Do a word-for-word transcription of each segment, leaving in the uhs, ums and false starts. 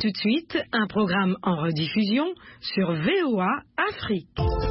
tout de suite, un programme en rediffusion sur V O A Afrique.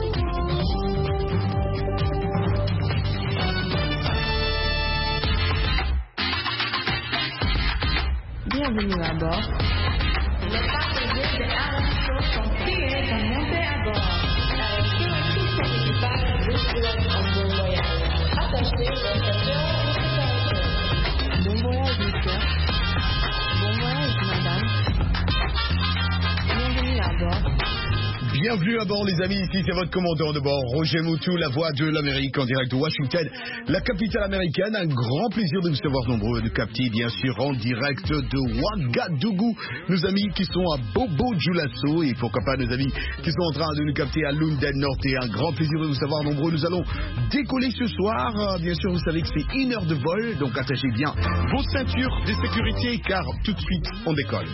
Bienvenue à bord. Les passagers de Alan Shaw sont priés de monter à bord. Assurez tout son équipage de souhaite en bon voyage. Attachez votre cœur et Bon voyage, monsieur. Bon voyage, madame. Bienvenue à bord. Bienvenue à bord, les amis. Ici, c'est votre commandant de bord, Roger Moutou, la voix de l'Amérique, en direct de Washington, la capitale américaine. Un grand plaisir de vous savoir nombreux, de capter, bien sûr, en direct de Ouagadougou. Nos amis qui sont à Bobo Dioulasso et pourquoi pas nos amis qui sont en train de nous capter à Lundin Norte. Un grand plaisir de vous savoir nombreux. Nous allons décoller ce soir. Bien sûr, vous savez que c'est une heure de vol, donc attachez bien vos ceintures de sécurité, car tout de suite, on décolle.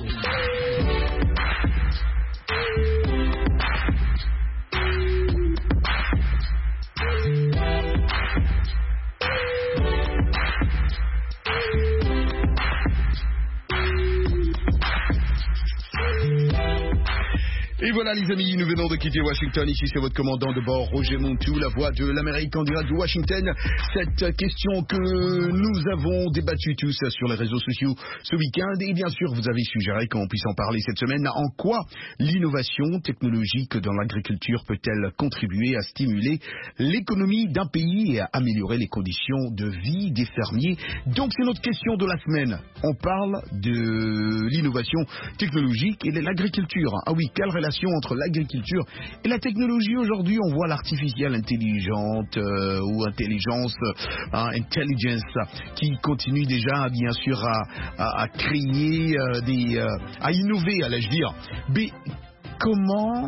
Et voilà les amis, nous venons de quitter Washington. Ici c'est votre commandant de bord, Roger Montou, la voix de l'Amérique en direct de Washington. Cette question que nous avons débattue tous sur les réseaux sociaux ce week-end, et bien sûr vous avez suggéré qu'on puisse en parler cette semaine. En quoi l'innovation technologique dans l'agriculture peut-elle contribuer à stimuler l'économie d'un pays et à améliorer les conditions de vie des fermiers? Donc c'est notre question de la semaine. On parle de l'innovation technologique et de l'agriculture. Ah oui, quelle relation entre l'agriculture et la technologie? Aujourd'hui, on voit l'artificielle intelligente euh, ou intelligence, hein, intelligence, qui continue déjà, bien sûr, à, à, à créer euh, des, euh, à innover, allais-je dire. Mais Comment,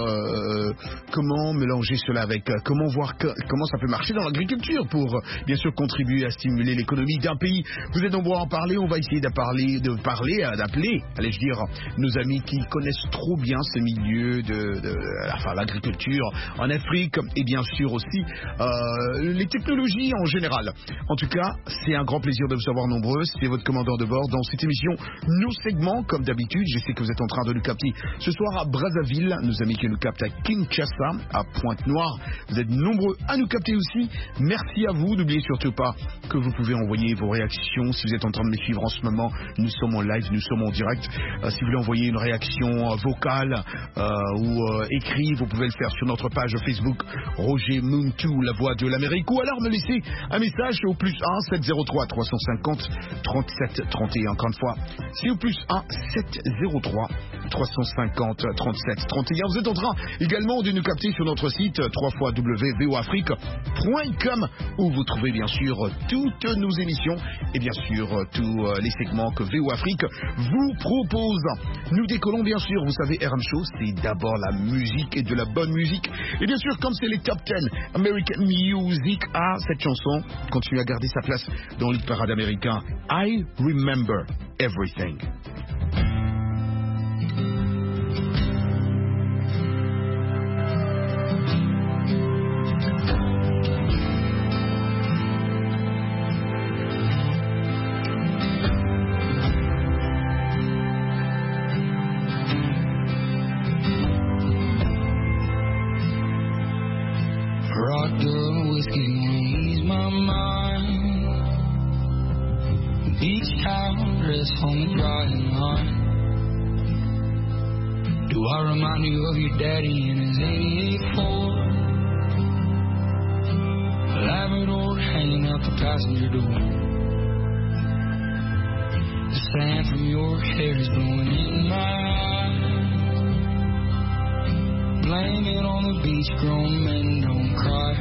euh, comment mélanger cela avec, euh, comment voir que, comment ça peut marcher dans l'agriculture pour, euh, bien sûr, contribuer à stimuler l'économie d'un pays. Vous êtes nombreux à en parler, on va essayer de parler, de parler, euh, d'appeler, allez-je dire, nos amis qui connaissent trop bien ce milieu de, de enfin, l'agriculture en Afrique et bien sûr aussi euh, les technologies en général. En tout cas, c'est un grand plaisir de vous savoir nombreux. C'est votre commandant de bord dans cette émission. Nos segments, comme d'habitude, je sais que vous êtes en train de nous capter ce soir à Brazzaville, nos amis qui nous captent à Kinshasa, à Pointe-Noire. Vous êtes nombreux à nous capter aussi. Merci à vous. N'oubliez surtout pas que vous pouvez envoyer vos réactions. Si vous êtes en train de me suivre en ce moment, nous sommes en live, nous sommes en direct. Euh, si vous voulez envoyer une réaction euh, vocale euh, ou euh, écrite, vous pouvez le faire sur notre page Facebook Roger Moutou, la voix de l'Amérique. Ou alors me laisser un message au plus un sept zéro trois trois cent cinquante trente-sept trente et un. Encore une fois, c'est au plus un sept zéro trois trois cent cinquante trente-sept trente et un. Vous êtes en train également de nous capter sur notre site w w w point v o afrique point com où vous trouvez bien sûr toutes nos émissions et bien sûr tous les segments que V O Afrique vous propose. Nous décollons bien sûr, vous savez, R M Show, c'est d'abord la musique et de la bonne musique. Et bien sûr, comme c'est les top dix American Music, à cette chanson continue à garder sa place dans le parade américain. I Remember Everything. On the drawing line. Do I remind you of your daddy in his eighty-eight Ford? Labrador hanging out the passenger door. The sand from your hair is blowing in my eyes. Blame it on the beach, grown men don't cry.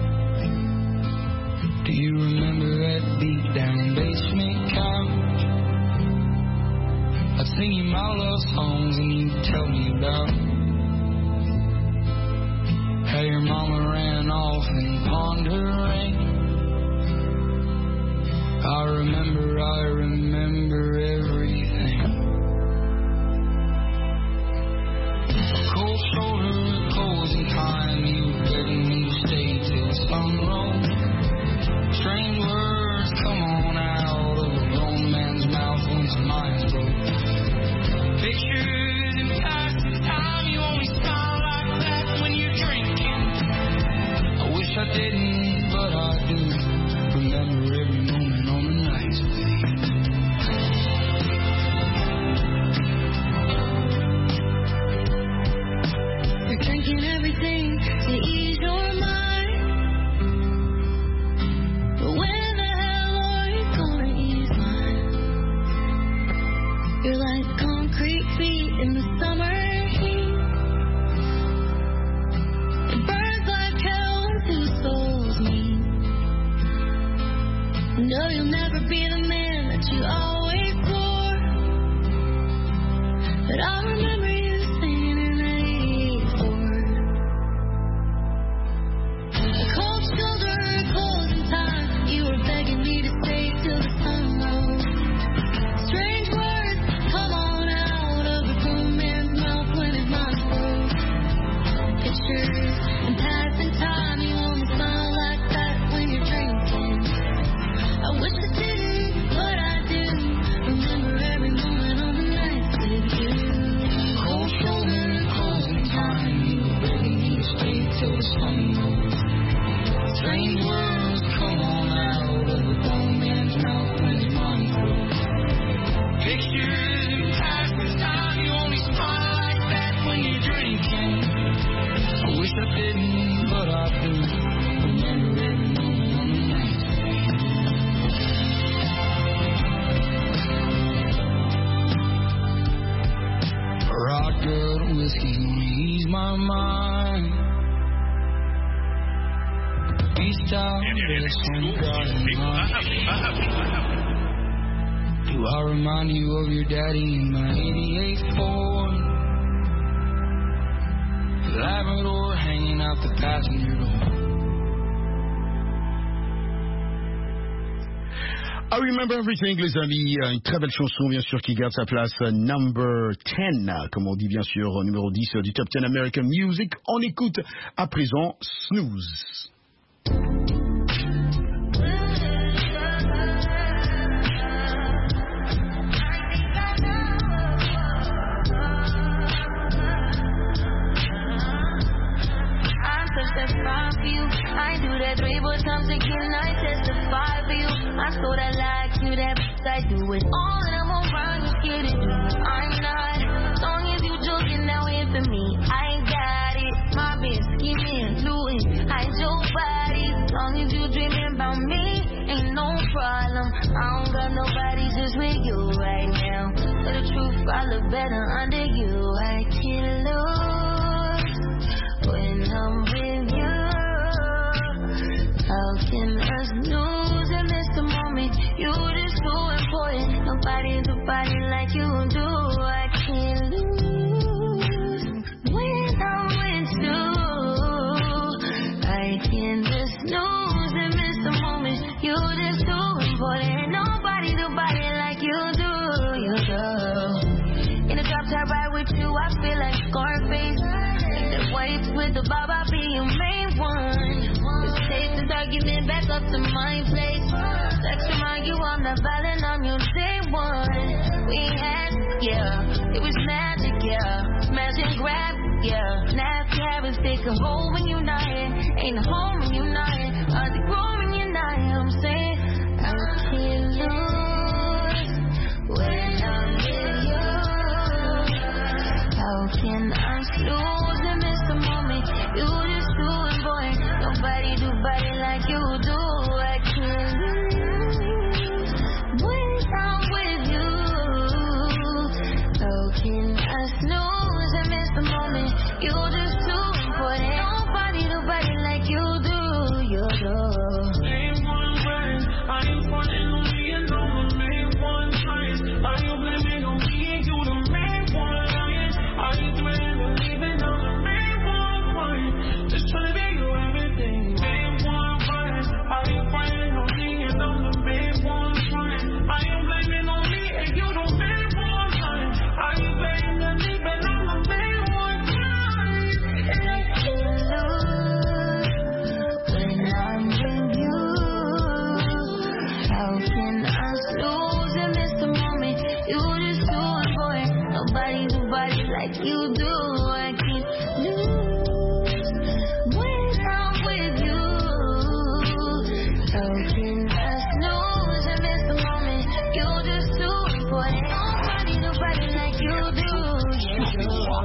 Do you remember that beat down basement couch? I'd sing you my love songs and you'd tell me about how your mama ran off and pawned her ring. I remember, I remember everything. Cold shoulder, cozy time, you were begging me to stay till the sun rose. Strange words come on out of a grown man's mouth when his mind's broke. Pictures and passing time, you only smile like that when you're drinking. I wish I didn't, but I do. Remember every moment on the nights with you. You're drinking everything to ease your mind. But when the hell are you gonna ease mine? You're like concrete feet in the summer heat. It burns like hell when two souls meet. No, you'll never be the man that you always were. But I remember you saying in that eighty-four. A cold shoulder, closing time. You were begging me to stay till the sun rose. Strange words come on out of a grown man's mouth when his mind froze. Pictures and passing time. You only smile like that when you're drinking. I wish I didn't, but I do. Remember every moment on the nights with you. Cold shoulder, closing time. You were begging me to stay till the sun rose. Strange words come on out of a grown man's mouth when his mind froze. Pictures and passing time. You only smile like that when you're drinking. I wish I didn't, but I do. Remember every moment on the nights with you. Rock good whiskey gonna ease my mind. Beach time, there's some God in mind. Do I remind you of your daddy in my eighty-eight Ford? Labrador hanging out the passenger door. I Remember Everything, les amis, une très belle chanson bien sûr qui garde sa place number ten, comme on dit bien sûr, numéro dix du Top ten American Music. On écoute à présent Snooze. Testify for you. I do that three more times again. I testify for you. I saw that like you, that I do it all, and I'm around you, scared to do it. I'm not. As long as you joking, now in for me. I got it. My bitch scheming, looting. Hide your body. As long as you dreaming about me, ain't no problem. I don't got nobody just with you right now. Tell the truth, I look better under you. I can't lose when I'm with you. How can us lose and miss the moment? You just so important. Nobody do body like you do. I can't lose when I'm with you. I can just lose and miss the moment. You just so important. Nobody do body like you do. You do. In a drop top ride with you, I feel like Scarface. Waves with the bob, I'll be your main one. Just take this argument back up to my place. Let's remind you I'm not violent, I'm your day one. We had, yeah, it was magic, yeah. Smash and grab, yeah. Nasty habits take a hold when you're not here. Ain't a home when you're not here. Hard to grow when you're not here. I'm saying I can't lose when I'm with you. How can I lose and miss the moment? You just too important. Nobody do body like you do. I can't lose when I'm with you. How can I snooze and miss the moment? You just too important. Nobody do body like you do. You do. Main one friend, are you frontin' on me and on the main one choice? Are you blaming on me and you the main one lying? Are you threatening leaving on the main one point? Just tryna be you. like you do. I can't lose when I'm with you. How can I snooze and miss the moment? You're just too important. Nobody, nobody like you do. Yeah, you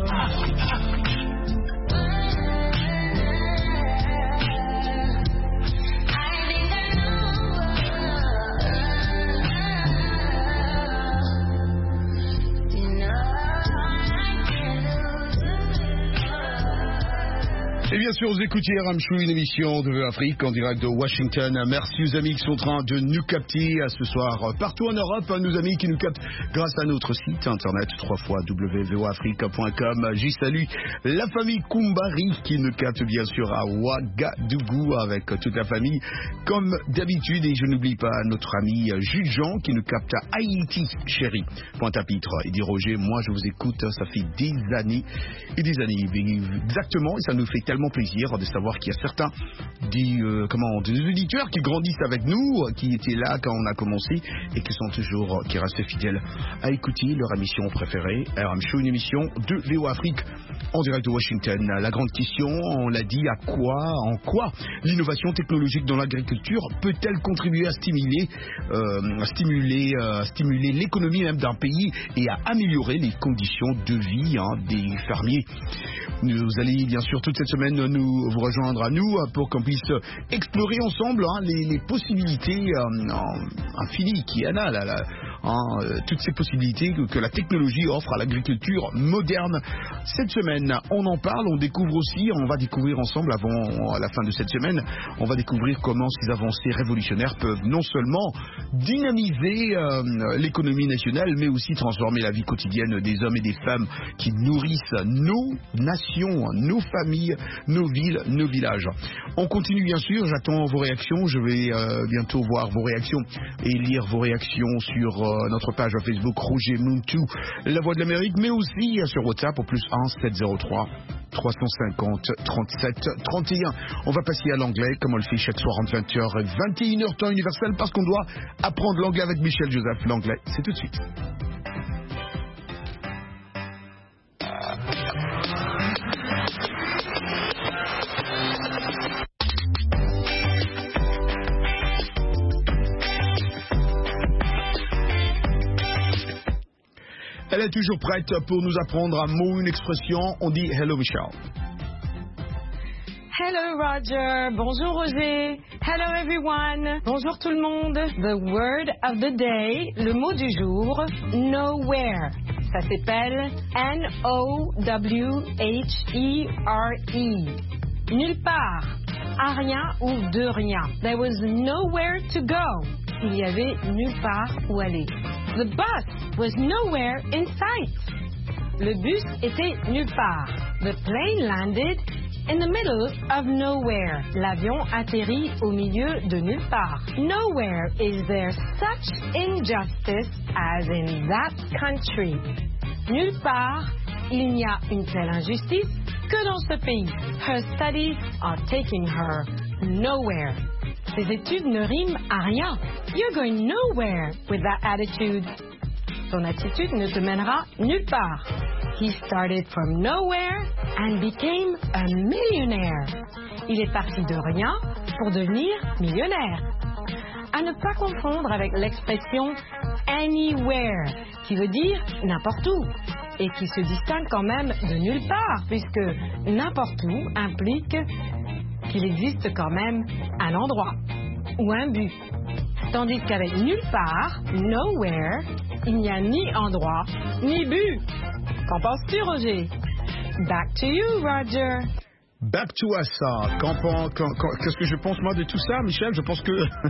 Et bien sûr, vous écoutez R M Show, une émission de Afrique en direct de Washington. Merci aux amis qui sont en train de nous capter ce soir partout en Europe. Nos amis qui nous captent grâce à notre site internet w w w point v o afrique point com. J'y salue la famille Kumbari qui nous capte bien sûr à Ouagadougou avec toute la famille comme d'habitude. Et je n'oublie pas notre ami Jules Jean qui nous capte à Haïti, chérie. Pointe-à-Pitre. Il dit Roger, moi je vous écoute, ça fait des années et des années. Exactement, et ça nous fait tellement plaisir de savoir qu'il y a certains des, euh, comment, des auditeurs qui grandissent avec nous, qui étaient là quand on a commencé et qui sont toujours, qui restent fidèles à écouter leur émission préférée, R M Show, une émission de V O Afrique en direct de Washington. La grande question, on l'a dit, à quoi, en quoi l'innovation technologique dans l'agriculture peut-elle contribuer à stimuler, euh, à stimuler, euh, à stimuler l'économie même d'un pays et à améliorer les conditions de vie hein, des fermiers. Vous allez bien sûr toute cette semaine nous vous rejoindre à nous pour qu'on puisse explorer ensemble hein, les, les possibilités euh, infinies qu'il y en a là, là hein, euh, toutes ces possibilités que, que la technologie offre à l'agriculture moderne. Cette semaine, on en parle, on découvre aussi, on va découvrir ensemble avant à la fin de cette semaine, on va découvrir comment ces avancées révolutionnaires peuvent non seulement dynamiser euh, l'économie nationale, mais aussi transformer la vie quotidienne des hommes et des femmes qui nourrissent nos nations, nos familles, nos villes, nos villages. On continue bien sûr, j'attends vos réactions, je vais euh, bientôt voir vos réactions et lire vos réactions sur euh, notre page Facebook Roger Muntu, La Voix de l'Amérique, mais aussi euh, sur WhatsApp au plus un sept zéro trois trois cent cinquante trente-sept trente et un. On va passer à l'anglais comme on le fait chaque soir entre vingt heures et vingt et une heures temps universel parce qu'on doit apprendre l'anglais avec Michel Joseph. L'anglais, c'est tout de suite. Elle est toujours prête pour nous apprendre un mot, une expression. On dit hello Michelle. Hello Roger, bonjour Roger, hello everyone, bonjour tout le monde. The word of the day, le mot du jour, nowhere. Ça s'appelle N O W H E R E. Nulle part, à rien ou de rien. There was nowhere to go. Il y avait nulle part où aller. The bus was nowhere in sight. Le bus était nulle part. The plane landed in the middle of nowhere. L'avion atterrit au milieu de nulle part. Nowhere is there such injustice as in that country. Nulle part, il n'y a une telle injustice que dans ce pays. Her studies are taking her nowhere. Ses études ne riment à rien. You're going nowhere with that attitude. Ton attitude ne te mènera nulle part. He started from nowhere and became a millionaire. Il est parti de rien pour devenir millionnaire. À ne pas confondre avec l'expression anywhere, qui veut dire n'importe où, et qui se distingue quand même de nulle part, puisque n'importe où implique qu'il existe quand même un endroit ou un but. Tandis qu'avec nulle part, nowhere, il n'y a ni endroit ni but. Qu'en penses-tu, Roger? Back to you, Roger. Back to us. Quand, quand, quand, qu'est-ce que je pense moi de tout ça, Michel? Je pense que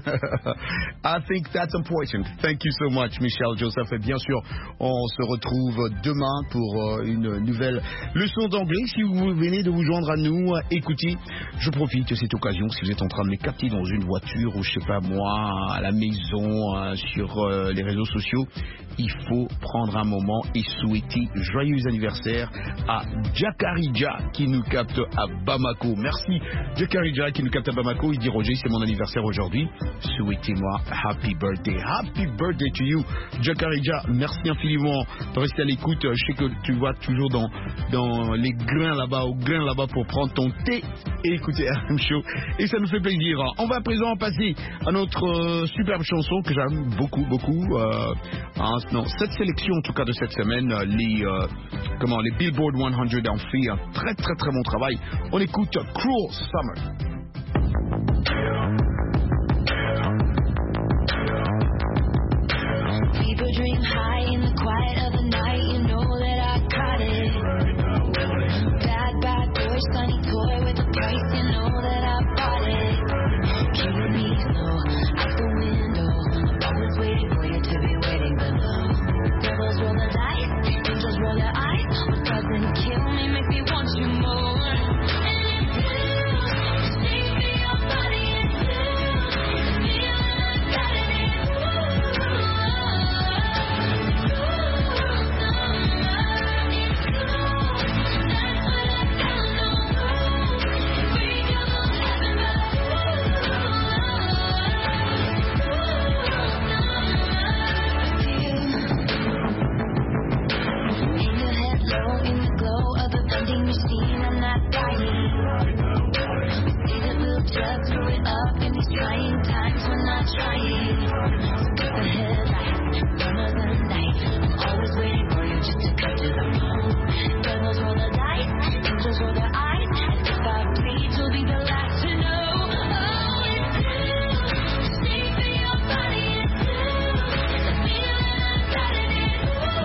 I think that's important. Thank you so much, Michel Joseph. Et bien sûr, on se retrouve demain pour une nouvelle leçon d'anglais. Si vous venez de vous joindre à nous, écoutez, je profite de cette occasion. Si vous êtes en train de me capter dans une voiture ou je sais pas moi, à la maison, sur les réseaux sociaux, il faut prendre un moment et souhaiter joyeux anniversaire à Jacarija qui nous capte à Bamako. Merci Jacarija qui nous capte à Bamako. Il dit Roger, c'est mon anniversaire aujourd'hui. Souhaitez-moi happy birthday. Happy birthday to you, Jacarija. Merci infiniment de rester à l'écoute. Je sais que tu vas toujours dans, dans les grains là-bas, au grain là-bas pour prendre ton thé et écouter R M Show. Et ça nous fait plaisir. On va à présent passer à notre euh, superbe chanson que j'aime beaucoup, beaucoup. Euh, hein, non, cette sélection en tout cas de cette semaine, les, euh, comment, les Billboard one hundred ont fait un très très très bon travail. On écoute Cruel Summer. People dream high in the quiet of the night. You know that I got it. Bad, bad boy, sunny toy with a price. You know that I bought it. Keep me slow out the window. I'm always waiting for you to be waiting below. Devils roll the dice, angels roll their eyes. What doesn't kill me makes me want you more. And it's blue, take me your body in blue. Feeling I got it in just throw it up in these trying times. We're not trying. Cut the headlights, summer the night. I'm always waiting for you just to come to the phone. Devils roll the dice, angels roll their eyes. As if I bleed, you'll be the last to know. Oh, it's blue. Stay for your body, it's blue. The feeling I got it in.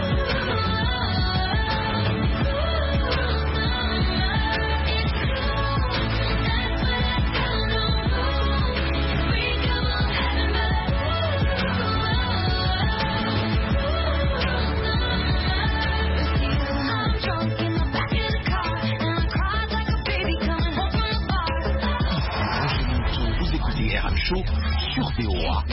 Show sur V O A.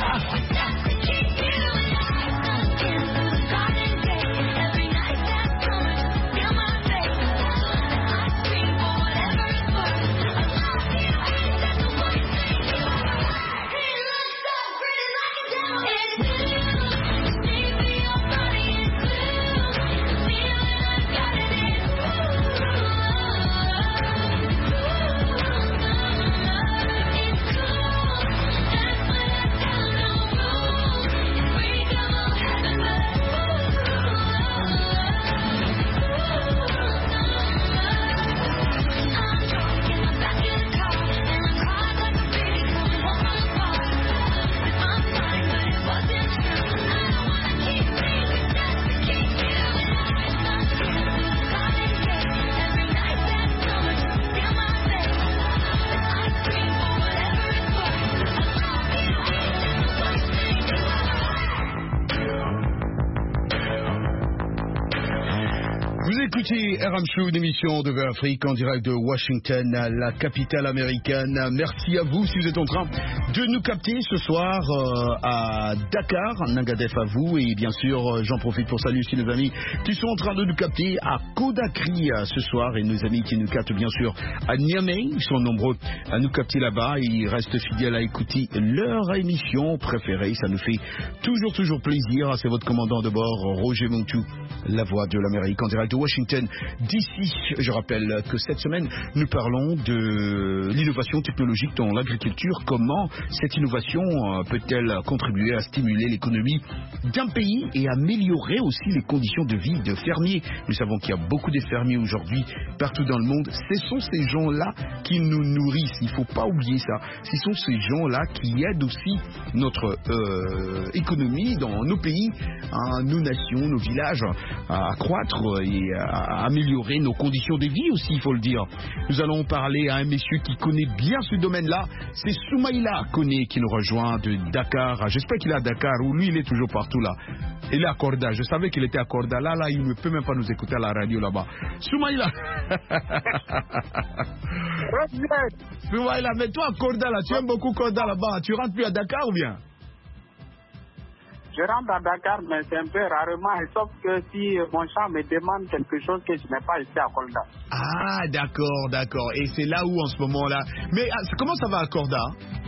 Écoutez R M Show, une émission de V Afrique en direct de Washington, la capitale américaine. Merci à vous si vous êtes en train de nous capter ce soir euh, à Dakar, Nangadef à vous. Et bien sûr, j'en profite pour saluer aussi nos amis qui sont en train de nous capter à Conakry ce soir. Et nos amis qui nous captent bien sûr à Niamey, ils sont nombreux à nous capter là-bas. Ils restent fidèles à écouter leur émission préférée. Ça nous fait toujours, toujours plaisir. C'est votre commandant de bord, Roger Montou, la voix de l'Amérique en direct de Washington. D'ici, je rappelle que cette semaine, nous parlons de l'innovation technologique dans l'agriculture. Comment cette innovation peut-elle contribuer à stimuler l'économie d'un pays et améliorer aussi les conditions de vie de fermiers. Nous savons qu'il y a beaucoup de fermiers aujourd'hui partout dans le monde. Ce sont ces gens-là qui nous nourrissent. Il ne faut pas oublier ça. Ce sont ces gens-là qui aident aussi notre euh, économie dans nos pays, hein, nos nations, nos villages à croître et à à améliorer nos conditions de vie aussi, il faut le dire. Nous allons parler à un monsieur qui connaît bien ce domaine-là. C'est Soumaïla Koné qui nous rejoint de Dakar. J'espère qu'il est à Dakar, ou lui, il est toujours partout là. Il est à Korda. Je savais qu'il était à Korda. Là, là, il ne peut même pas nous écouter à la radio là-bas. Soumaïla. Soumaïla, mais toi à Korda là, tu aimes beaucoup Korda là-bas. Tu rentres plus à Dakar ou bien? Je rentre à Dakar, mais c'est un peu rarement, et sauf que si mon champ me demande quelque chose que je n'ai pas ici à Kolda. Ah, d'accord, d'accord. Et c'est là où en ce moment-là. Mais ah, comment ça va à Korda?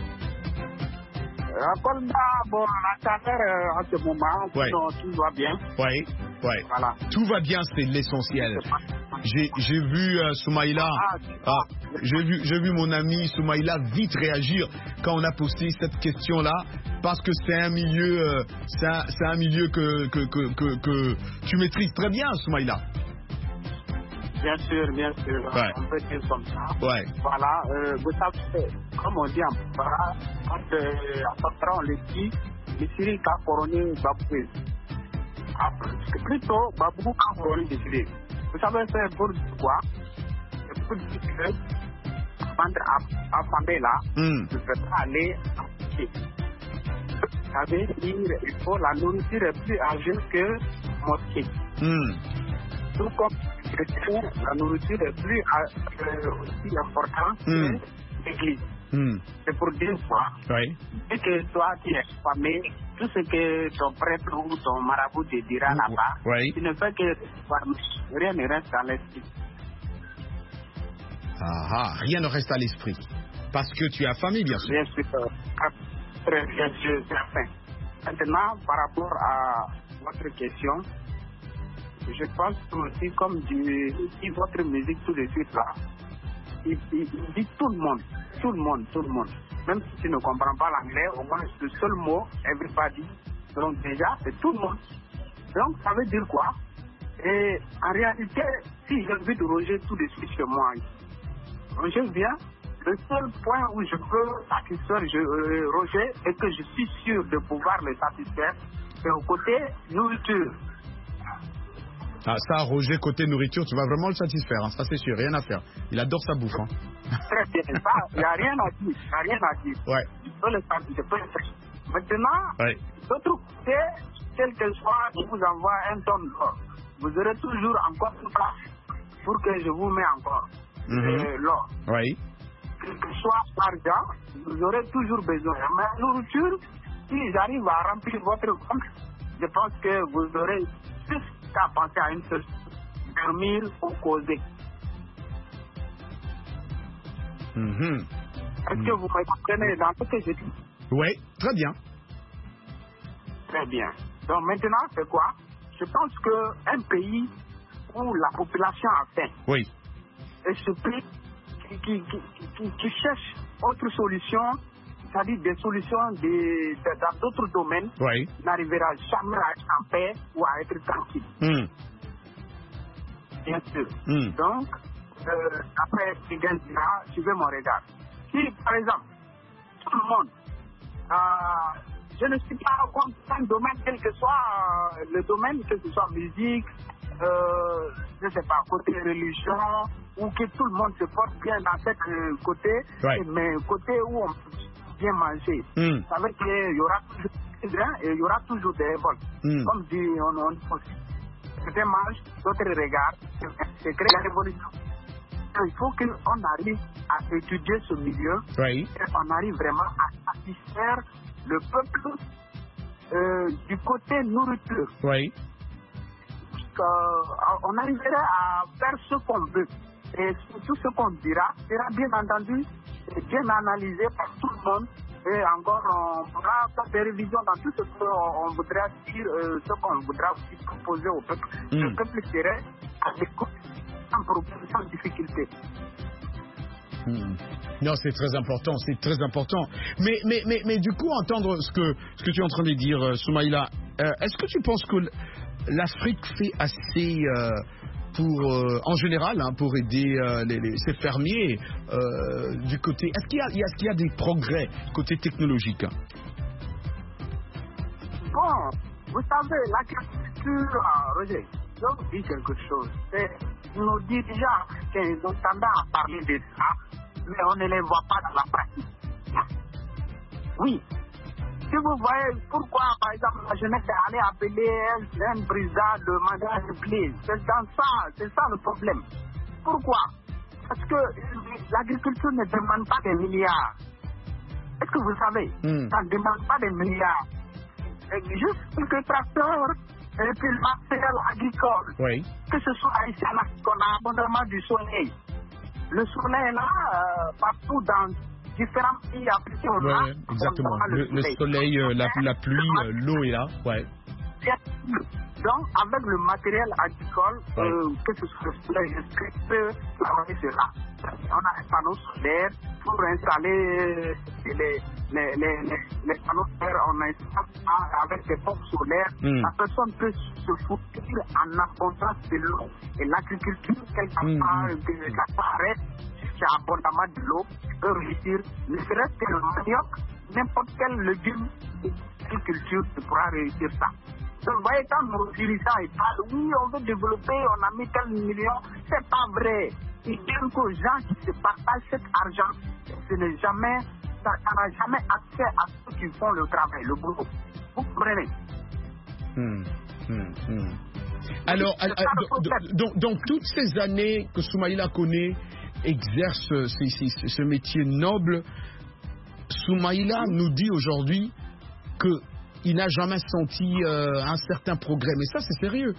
À Kolda, bon, la chaleur euh, en ce moment, Ouais. sinon, tout va bien. Oui, oui. Voilà. Tout va bien, c'est l'essentiel. J'ai j'ai vu euh, Soumaïla, Ah, ah, j'ai vu, j'ai vu mon ami Soumaïla vite réagir quand on a posté cette question-là, parce que c'est un milieu, euh, c'est un, c'est un milieu que, que, que, que, que tu maîtrises très bien, Soumaïla. Bien sûr, bien sûr. Ouais. On peut dire comme ça. Ouais. Voilà, euh, vous savez, comme on dit en Bambara, quand euh, à Bambara on le dit, le Syrie a couronné Baboué. Plutôt, Babou a couronné le Syrie. Vous savez, c'est pour quoi? C'est pour dire que, avant à Fambé-là, Hmm. je ne peux pas aller à pied. Ça veut dire il faut la nourriture est plus âgée que mosquée. Hmm. Tout comme la nourriture est plus euh, aussi importante Mm. que l'église. Hmm. C'est pour dire quoi? Oui. Dès que toi tu es famé, tout ce que ton prêtre ou ton marabout te dira là-bas, Oui. tu ne fais que rien ne reste dans l'esprit. Ah, ah, rien ne reste à l'esprit. Parce que tu as famille, bien sûr. Bien sûr, euh, très bien sûr, certain. Maintenant, par rapport à votre question, je pense que aussi comme du, si votre musique tout de suite là, il, il, il dit tout le monde, tout le monde, tout le monde. Même si tu ne comprends pas l'anglais, au moins le seul mot, everybody. Donc déjà, c'est tout le monde. Donc ça veut dire quoi? Et en réalité, si j'invite Roger tout de suite chez moi, Roger vient, le seul point où je peux satisfaire je, euh, Roger et que je suis sûr de pouvoir le satisfaire, c'est au côté nourriture. Ah, ça, Roger, côté nourriture, tu vas vraiment le satisfaire, hein, ça c'est sûr, rien à faire. Il adore sa bouffe. Hein. Très bien, ça, il n'y a rien à dire, il n'y a rien à dire. Ouais. Je peux le satisfaire, je peux le faire. Maintenant, Ouais. d'autre côté, quel que soit, je vous envoie un tonne d'or. Vous aurez toujours encore une place pour que je vous mette encore Mhm. euh, l'or. Oui. Quel que soit l'argent, vous aurez toujours besoin. Mais la nourriture, si j'arrive à remplir votre compte, je pense que vous aurez plus qu'à penser à une seule chose, dormir ou causer. Mhm. Est-ce que vous me comprenez dans ce que je dis? Oui, très bien. Très bien. Donc maintenant, c'est quoi? Je pense qu'un pays où la population a faim Oui. et ce pays qui, qui, qui, qui, qui cherche autre solution, c'est-à-dire des solutions de, de- dans d'autres domaines, Oui. n'arrivera jamais à être en paix ou à être tranquille, Hmm. bien sûr. Hmm. Donc, euh, après, quelqu'un dira, suivez mon regard. Si, par exemple, tout le monde, euh, je ne suis pas contre un domaine, quel que soit euh, le domaine, que ce soit musique, euh, je ne sais pas, côté religion, ou que tout le monde se porte bien dans ce euh, côté, Ouais. mais côté où on peut bien manger. Hmm. Ça veut dire qu'il y aura toujours des grains et il y aura toujours des révoltes. Hmm. Comme dit, on, on dit aussi. Certains mangent, d'autres regardent, c'est créer la révolution. Il faut qu'on arrive à étudier ce milieu Oui. et on arrive vraiment à satisfaire le peuple euh, du côté nourriture. Oui. Euh, on arriverait à faire ce qu'on veut. Et tout ce qu'on dira sera bien entendu et bien analysé par tout le monde. Et encore, on pourra faire des révisions dans tout ce qu'on on voudra dire, euh, ce qu'on voudra aussi proposer au peuple. Mm. Le peuple serait à l'écoute sans problème, sans difficulté. Hmm. Non, c'est très important, c'est très important. Mais, mais, mais, mais du coup, entendre ce que, ce que tu es en train de dire, euh, Soumaïla, euh, est-ce que tu penses que l- l'Afrique fait assez euh, pour, euh, en général, hein, pour aider euh, les, les- ces fermiers euh, du côté... Est-ce qu'il y a, il y a- est-ce qu'il y a des progrès côté technologique? Bon, vous savez, l'agriculture, ah, Roger, je vous dis quelque chose. C'est nos dirigeants africains, ils ont tendance à parler de ça, mais on ne les voit pas dans la pratique. Oui. Si vous voyez pourquoi, par exemple, la jeunesse est allée appeler un, un président de mandat de blé, c'est dans ça, c'est ça le problème. Pourquoi? Parce que l'agriculture ne demande pas des milliards. Est-ce que vous savez? Mm. Ça ne demande pas des milliards. euh, juste quelques tracteurs et puis le matériel agricole. Oui. Que ce soit ici à l'Afrique, on a abondamment du soleil. Le soleil là, euh, partout dans différents pays africains, on a Ouais, exactement. abondamment Le, le soleil, euh, la, la pluie, euh, l'eau est là. Ouais. Donc, avec le matériel agricole, Ouais. euh, que ce soit le soleil, je peux travailler cela. On a un panneau solaire pour installer les, les, les, les, les panneaux solaires, on installe avec des pompes solaires. Mm. La personne peut se fournir en abondance de l'eau. Et l'agriculture, quelque Mm, part, mm. que ça s'arrête, c'est abondamment de l'eau, peut réussir, ne serait-ce que le manioc, n'importe quel légume, quelle culture pourra réussir ça. Donc, vous voyez, quand nos dirigeants ils parlent, oui, on veut développer, on a mis tel million, c'est pas vrai. Ils disent qu'aux gens qui se partagent cet argent, ce n'est jamais, ça n'a jamais accès à ceux qui font le travail, le boulot. Vous comprenez? Hmm, hmm, hmm. Alors, C'est euh, ça le euh, problème. donc, donc, toutes ces années que Soumaïla connaît, exerce ce, ce- ce métier noble, Soumaïla nous dit aujourd'hui qu'il n'a jamais senti euh, un certain progrès. Mais ça, c'est sérieux.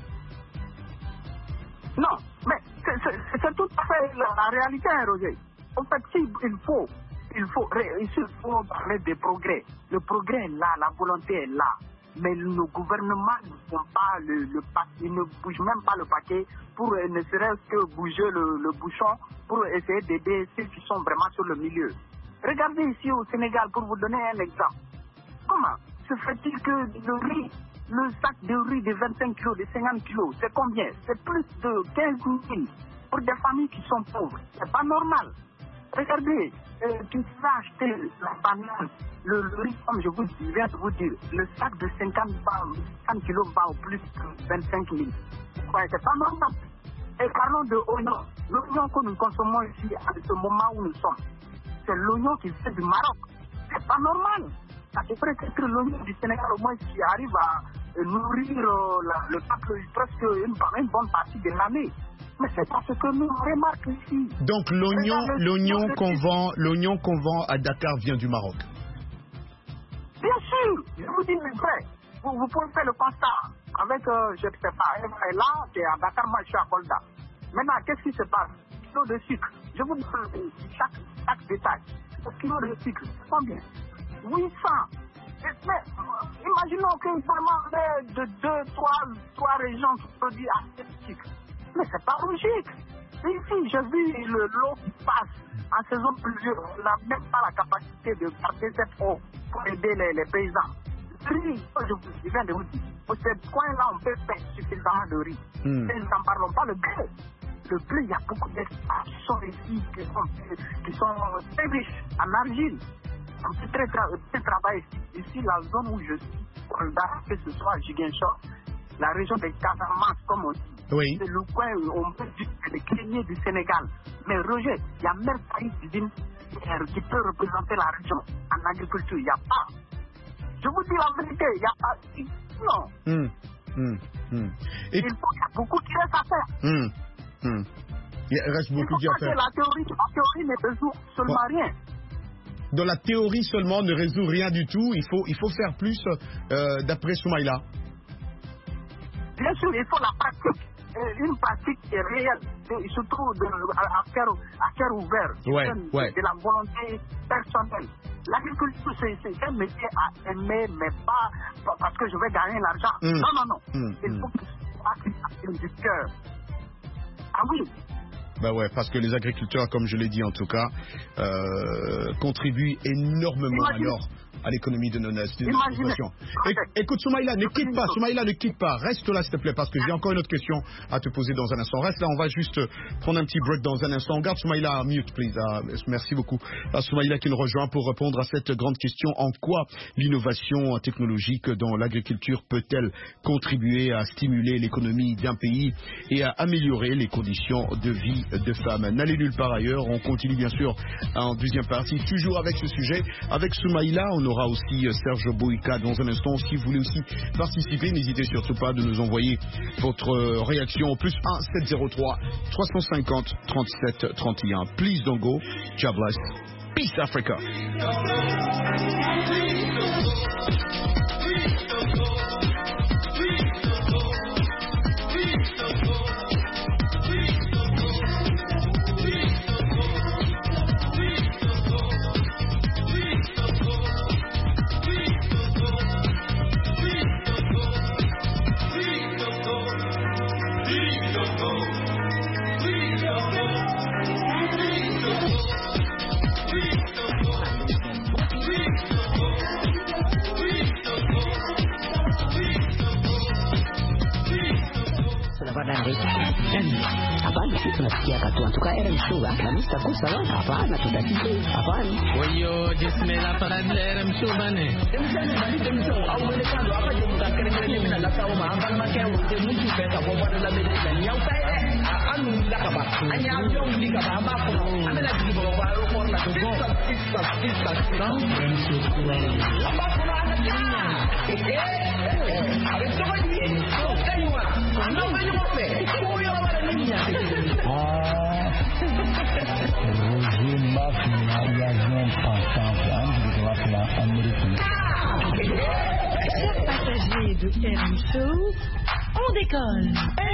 Non, mais c'est- c'est c'est tout à fait la, la réalité, hein, Roger. En fait, si, il faut, il faut, ré- il faut parler de progrès. Le progrès est là, la volonté est là. Mais nos gouvernements ne font pas le, le pa- ils ne bougent même pas le paquet pour euh, ne serait-ce que bouger le, le bouchon pour essayer d'aider ceux qui sont vraiment sur le milieu. Regardez ici au Sénégal, pour vous donner un exemple. Comment se fait-il que le riz, le sac de riz de vingt-cinq kilos, de cinquante kilos, c'est combien? C'est plus de quinze mille pour des familles qui sont pauvres. C'est pas normal. Regardez, euh, tu vas acheter la banane, le, le riz, comme je vous dis, viens de vous dire, le sac de cinquante, cinquante kilos va au plus de vingt-cinq mille. Ouais, c'est pas normal. Et parlons de oignon. L'oignon que nous consommons ici à ce moment où nous sommes, c'est l'oignon qui vient du Maroc. C'est pas normal. Ça devrait être l'oignon du Sénégal au moins qui arrive à euh, nourrir euh, la- le peuple presque une, une bonne partie de l'année. Mais c'est pas ce que nous remarquons ici. Donc l'oignon, Regardez, l'oignon le- qu'on vend, l'oignon qu'on vend à Dakar vient du Maroc. Bien sûr, je vous dis le vrai. Vous, vous pouvez faire le constat avec, euh, je ne sais pas, Eva est là, qui est à Dakar, moi je suis à Kolda. Maintenant, qu'est-ce qui se passe? Kilo de sucre. Je vous donne chaque, chaque détail. Le kilo de sucre, c'est combien? huit cents. Et- Mais euh, imaginons qu'une femme de deux, trois, trois régions qui produisent assez de sucre. Mais c'est pas logique. Et ici, j'ai vu le- l'eau qui passe en saison pluvieuse. On n'a même pas la capacité de garder cette eau pour aider les, les paysans. Le riz, je, vous, je viens de vous dire, pour ces coins-là, on peut faire suffisamment de riz. Hmm. Et nous n'en parlons pas, le blé. Le blé, il y a beaucoup d'espaces qui sont ici, qui sont, qui sont très riches en argile. On peut très, tra très travailler ici. Ici, la zone où je suis, Kolda, que ce soit à Ziguinchor, la région des Casamance, comme on dit. Oui. C'est le coin où on peut dire que les greniers du Sénégal. Mais Roger, il y a même pas une usine qui peut représenter la région en agriculture. Il n'y a pas. Je vous dis la vérité, il n'y a pas. Non. Hmm, hmm, hmm. Et, Il faut qu'il y a beaucoup qui reste à faire. hmm, hmm. Il reste Il beaucoup faut d'y à pas que faire. la théorie, la théorie ne résout seulement rien. Dans la théorie seulement ne résout rien du tout. Il faut, il faut faire plus euh, d'après Soumaïla. Bien sûr, il faut la pratique. Euh, Une pratique qui est réelle, et surtout de, à, à, cœur, à cœur ouvert, qui Ouais, vient ouais. de, de la volonté personnelle. L'agriculture, c'est c'est un métier à aimer, mais pas, pas parce que je vais gagner l'argent. Mm. Non, non, non. Mm, Il mm. faut que ce soit une action du cœur. Ah oui, Ben ouais, parce que les agriculteurs, comme je l'ai dit en tout cas, euh, contribuent énormément Imagine- alors à l'économie de nos nations. de nos Imaginez- nations. Éc- Écoute Soumaïla, ne quitte pas, Soumaïla, ne quitte pas, reste là s'il te plaît, parce que j'ai encore une autre question à te poser dans un instant. Reste là, on va juste prendre un petit break dans un instant. On garde Soumaïla mute, please. Ah, merci beaucoup. Ah, Soumaïla qui nous rejoint pour répondre à cette grande question. En quoi l'innovation technologique dans l'agriculture peut-elle contribuer à stimuler l'économie d'un pays et à améliorer les conditions de vie de femmes? N'allez nulle part ailleurs. On continue bien sûr en deuxième partie, toujours avec ce sujet. Avec Soumaïla, on aura aussi Serge Boïka dans un instant. Si vous voulez aussi participer, n'hésitez surtout pas de nous envoyer votre réaction au plus un sept zéro trois trois cent cinquante trente-sept trente et un. Please don't go. God bless. Peace Africa. Hapana, sisi tunasikia katu antuka era mshuga na mimi sitakosa wala hapana, tutasikia hapana. Wayo jismela para era mshuga ne. Msana bali msho au mwele kando hapa je mtakere kile mimi nalata au maamba make au je mtu pesa kwa bwana la medicine ni au sai anu lakaba anya au ndika ba ambapo amela kibo kwa kwa na kwa sisa sisa sisa ambapo na ananya eh alitoka ni kaiwa na wewe mpe huyo wala nini ah Roger Mafia avion passant antes de la la américaine. Chers passagers de M Show, on décolle.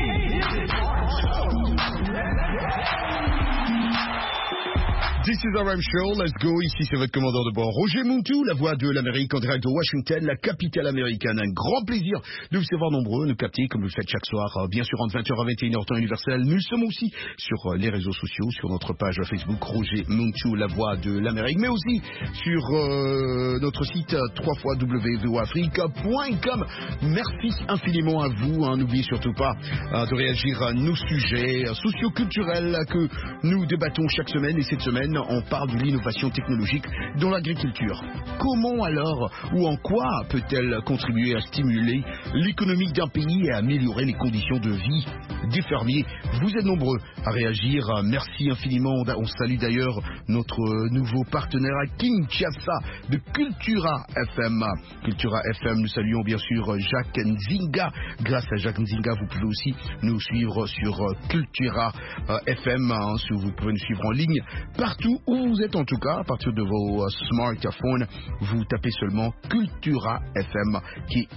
This is our M Show, let's go, ici c'est votre commandant de bord Roger Muntu, la voix de l'Amérique en direct de Washington, la capitale américaine. Un grand plaisir de vous savoir nombreux, nous capter comme vous le faites chaque soir, bien sûr entre vingt heures et vingt et une heures temps universel. Nous sommes aussi sur les réseaux sociaux, sur notre page Facebook Roger Muntu, la voix de l'Amérique, mais aussi sur euh, notre site w w w point v o afrique point com. Merci infiniment à vous, hein. N'oubliez surtout pas euh, de réagir à nos sujets socio-culturels que nous débattons chaque semaine, et cette semaine on parle de l'innovation technologique dans l'agriculture. Comment alors, ou en quoi peut-elle contribuer à stimuler l'économie d'un pays et à améliorer les conditions de vie des fermiers? Vous êtes nombreux à réagir. Merci infiniment. On salue d'ailleurs notre nouveau partenaire à Kinshasa de Cultura F M. Cultura F M, nous saluons bien sûr Jacques Nzinga. Grâce à Jacques Nzinga, vous pouvez aussi nous suivre sur Cultura F M. Vous pouvez nous suivre en ligne partout où vous êtes, en tout cas, à partir de vos smartphones. Vous tapez seulement Cultura F M, K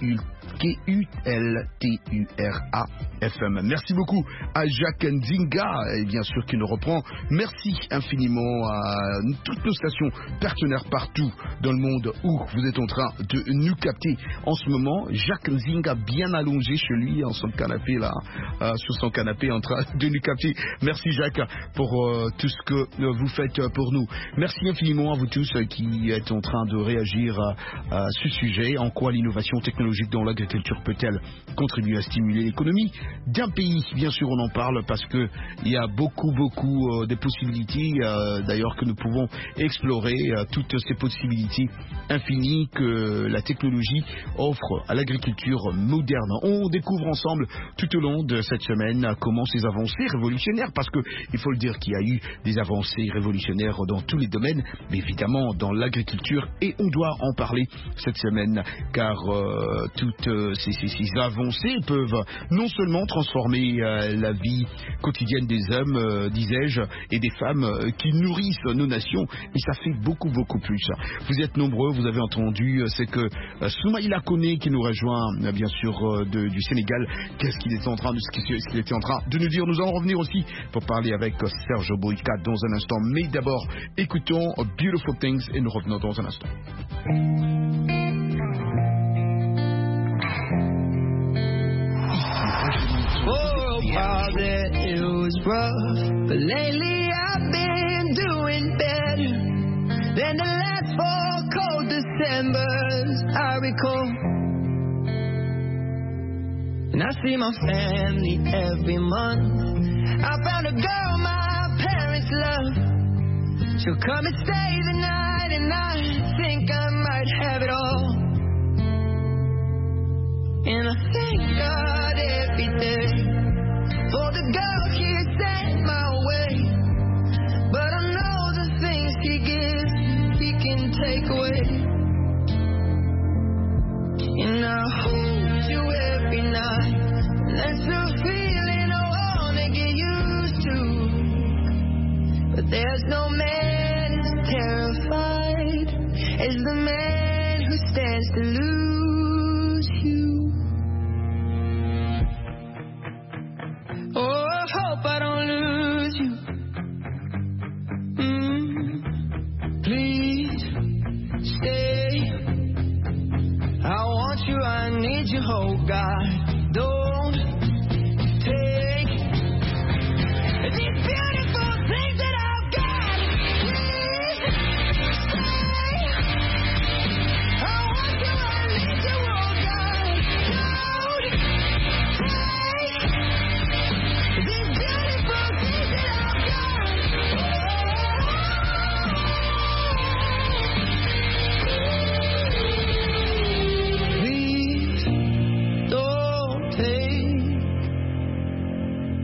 U L T U R A F M. Merci beaucoup à Jacques Nzinga, et bien sûr qui nous reprend. Merci infiniment à toutes nos stations partenaires partout dans le monde où vous êtes en train de nous capter en ce moment. Jacques Nzinga bien allongé chez lui en son canapé là, euh, sur son canapé en train de nous capter. Merci Jacques pour euh, tout ce que euh, vous faites pour nous. Merci infiniment à vous tous euh, qui êtes en train de réagir à, à ce sujet. En quoi l'innovation technologique dans l'agriculture peut-elle contribuer à stimuler l'économie d'un pays? Bien sûr, on en parle parce que il y a beaucoup, beaucoup euh, de possibilités euh, d'ailleurs que nous pouvons explorer, euh, toutes ces possibilités infinies que la technologie offre à l'agriculture moderne. On découvre ensemble tout au long de cette semaine comment ces avancées révolutionnaires, parce que il faut le dire qu'il y a eu des avancées révolutionnaires dans tous les domaines, mais évidemment dans l'agriculture, et on doit en parler cette semaine car euh, toutes euh, ces, ces, ces avancées peuvent non seulement transformer euh, la vie quotidienne des hommes, euh, disais-je, et des femmes euh, qui nourrissent nos nations, et ça fait beaucoup beaucoup plus. Vous êtes nombreux, vous avez entendu, c'est que euh, Soumaïla Koné qui nous rejoint euh, bien sûr euh, de, du Sénégal, qu'est-ce qu'il était en train de ce qu'il était en train de nous dire. Nous allons revenir aussi pour parler avec euh, Serge Boïka dans un instant, mais d'abord écoutons uh, Beautiful Things et nous revenons dans un instant. For a while there it was rough, but lately I've been doing better than the last four cold Decembers I recall. And I see my family every month. I found a girl my parents love. She'll come and stay the night, and I think I might have it all. And I thank God every day for the girl He sent my way. But I know the things He gives, He can take away. And I hold you every night, and that's a feeling I wanna get used to. But there's no man as terrified as the man who stands to lose you.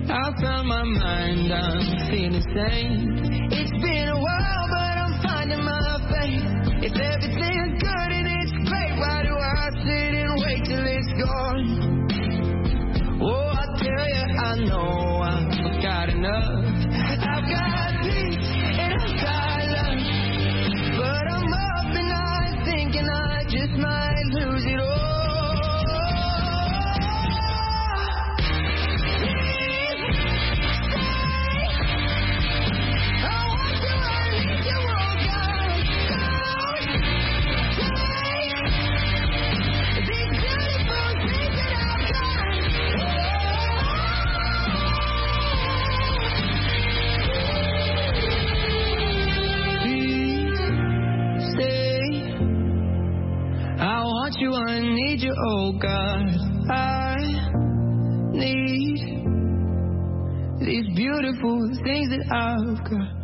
I found my mind, I'm feeling sane. It's been a while, but I'm finding my faith. If everything's good and it's great, why do I sit and wait till it's gone? Oh, I tell you, I know I've got enough. I've got peace and I've got love, but I'm up and I'm thinking I just might lose it all. You, I need you, oh God, I need these beautiful things that I've got.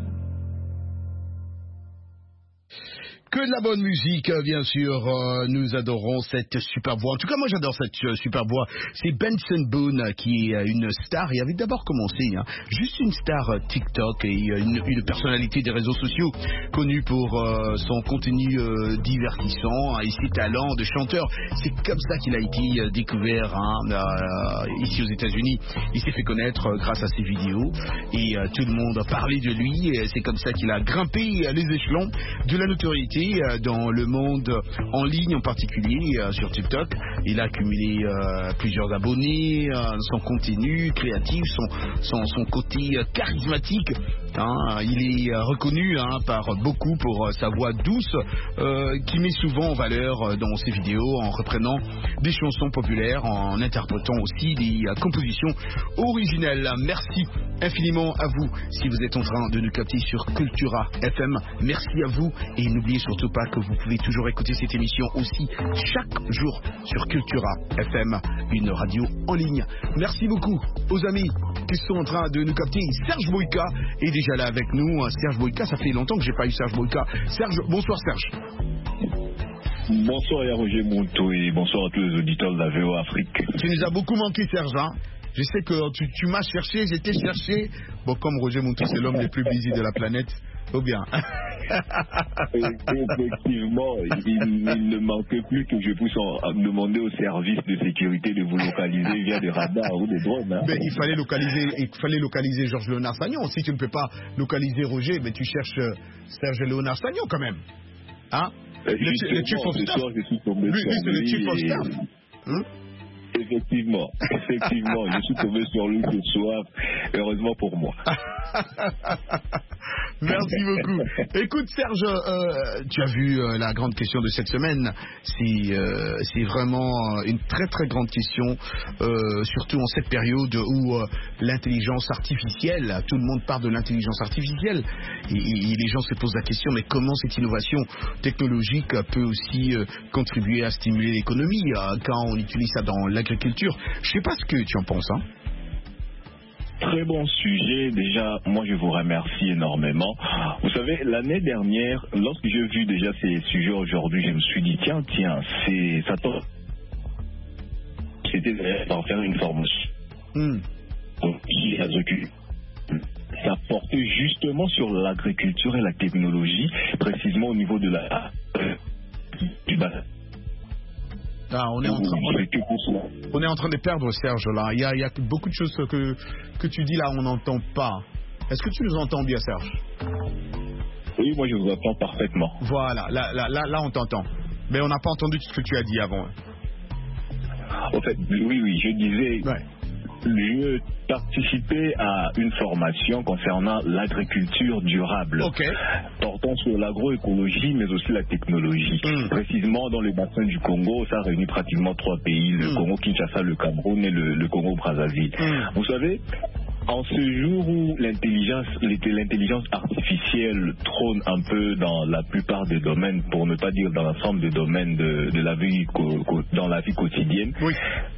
Que de la bonne musique, bien sûr. Euh, nous adorons cette super voix. En tout cas, moi, j'adore cette euh, super voix. C'est Benson Boone qui est une star. Il avait d'abord commencé, hein, juste une star euh, TikTok et euh, une, une personnalité des réseaux sociaux connue pour euh, son contenu euh, divertissant et ses talents de chanteur. C'est comme ça qu'il a été euh, découvert hein, euh, ici aux États-Unis. Il s'est fait connaître euh, grâce à ses vidéos et euh, tout le monde a parlé de lui. Et c'est comme ça qu'il a grimpé euh, les échelons de la notoriété dans le monde en ligne, en particulier euh, sur TikTok. Il a accumulé euh, plusieurs abonnés, euh, son contenu créatif, son, son, son côté euh, charismatique. Hein, il est euh, reconnu hein, par beaucoup pour euh, sa voix douce euh, qui met souvent en valeur euh, dans ses vidéos en reprenant des chansons populaires, en interprétant aussi des euh, compositions originelles. Merci infiniment à vous si vous êtes en train de nous capter sur Cultura F M. Merci à vous et n'oubliez surtout pas que vous pouvez toujours écouter cette émission aussi chaque jour sur Cultura F M, une radio en ligne. Merci beaucoup aux amis qui sont en train de nous capter. Serge Boyka est déjà là avec nous. Serge Boyka, ça fait longtemps que j'ai pas eu Serge Boyka. Serge, bonsoir Serge. Bonsoir à Roger Montou et bonsoir à tous les auditeurs de la V O Afrique. Tu nous as beaucoup manqué Serge, hein. Je sais que tu, tu m'as cherché, j'étais cherché. Bon, comme Roger Montou, c'est l'homme le plus busy de la planète. Faut bien. Effectivement, il, il ne manquait plus que je puisse en, en demander au service de sécurité de vous localiser via des radars ou des drones. Hein. Mais il fallait localiser, il fallait localiser Georges Léonard Sagnon. Si tu ne peux pas localiser Roger, mais tu cherches Serge Léonard Sagnon quand même. Hein? Le, le chief of staff. Je suis tombé lui, sur lui, c'est le lui chief of et... staff. Hein? Effectivement, effectivement, je suis tombé sur lui ce soir, heureusement pour moi. Merci beaucoup. Écoute Serge, euh, tu as vu euh, la grande question de cette semaine. C'est euh, c'est vraiment une très très grande question, euh, surtout en cette période où euh, l'intelligence artificielle, tout le monde parle de l'intelligence artificielle, et, et les gens se posent la question, mais comment cette innovation technologique peut aussi euh, contribuer à stimuler l'économie euh, quand on utilise ça dans l'agriculture. Je sais pas ce que tu en penses, hein. Très bon sujet. Déjà, moi, je vous remercie énormément. Vous savez, l'année dernière, lorsque j'ai vu déjà ces sujets aujourd'hui, je me suis dit, tiens, tiens, c'est, ça tombe. C'était d'en faire une formation. Mm. Donc, ça portait justement sur l'agriculture et la technologie, précisément au niveau de la, du bassin. Ah, on, est en train, on, est, on est en train de perdre Serge là. Il y a, il y a beaucoup de choses que, que tu dis là, on n'entend pas. Est-ce que tu nous entends bien, Serge? Oui, moi je vous entends parfaitement. Voilà, là, là, là, là on t'entend. Mais on n'a pas entendu ce que tu as dit avant. En fait, oui, oui, je disais... Ouais. Je participais à une formation concernant l'agriculture durable, okay. portant sur l'agroécologie mais aussi la technologie. Mm. Précisément dans le bassin du Congo, ça réunit pratiquement trois pays, le mm. Congo Kinshasa, le Cameroun et le, le Congo Brazzaville. Mm. Vous savez, en ce jour où l'intelligence, l'intelligence artificielle trône un peu dans la plupart des domaines, pour ne pas dire dans l'ensemble des domaines de, de la vie, dans la vie quotidienne, oui.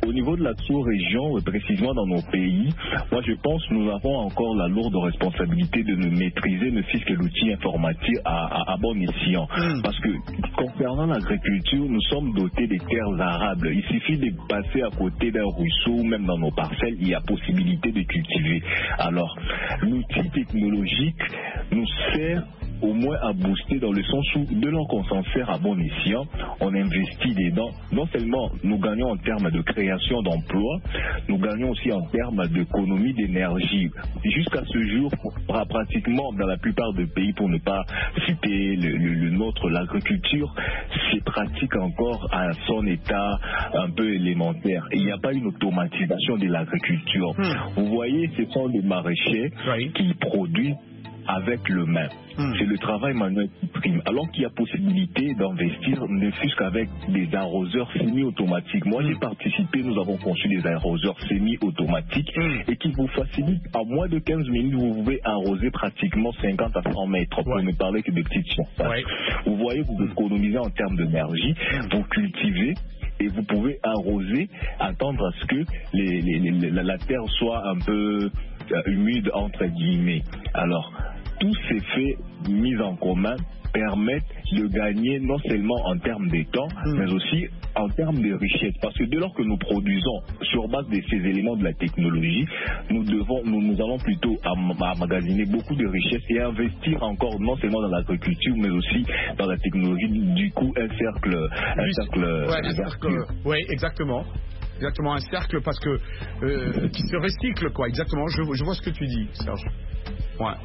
Au niveau de la sous-région, précisément dans nos pays, moi je pense que nous avons encore la lourde responsabilité de nous maîtriser, ne fût-ce que l'outil informatique à, à, à bon escient. Mm. Parce que concernant l'agriculture, nous sommes dotés des terres arables. Il suffit de passer à côté d'un ruisseau, même dans nos parcelles, il y a possibilité de cultiver. Alors, l'outil technologique nous sert au moins à booster dans le sens où, de l'an qu'on s'en sert à bon escient, on investit dedans. Non seulement nous gagnons en termes de création d'emplois, nous gagnons aussi en termes d'économie d'énergie. Jusqu'à ce jour, pratiquement dans la plupart des pays, pour ne pas citer le, le, le nôtre, l'agriculture, c'est pratique encore à son état un peu élémentaire. Et il n'y a pas une automatisation de l'agriculture. Hmm. Vous voyez, ce sont des maraîchers oui. qui produisent avec le main. Mmh. C'est le travail manuel qui prime. Alors qu'il y a possibilité d'investir, ne fût-ce qu'avec des arroseurs semi-automatiques. Moi, mmh. j'ai participé, nous avons conçu des arroseurs semi-automatiques mmh. et qui vous facilitent, en moins de quinze minutes, vous pouvez arroser pratiquement cinquante à cent mètres, pour ouais. ne parler que de petites surfaces. Ouais. Vous voyez, vous économisez en termes d'énergie, mmh. vous cultivez, et vous pouvez arroser, attendre à ce que les, les, les, la, la terre soit un peu euh, humide, entre guillemets. Alors, tous ces faits mis en commun permettent de gagner non seulement en termes de temps, mmh. mais aussi en termes de richesse. Parce que dès lors que nous produisons sur base de ces éléments de la technologie, nous devons, nous, nous allons plutôt emmagasiner beaucoup de richesses et investir encore non seulement dans l'agriculture, mais aussi dans la technologie. Du coup, un cercle, un cercle, ouais, un cercle. Oui, exactement. Exactement, un cercle parce que euh, qui se recycle, quoi. Exactement. Je, je vois ce que tu dis, Serge. Ouais.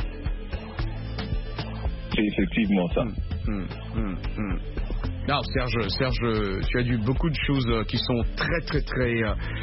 C'est effectivement ça. Mmh, mmh, mmh. Non, Serge, Serge, tu as dit beaucoup de choses qui sont très, très, très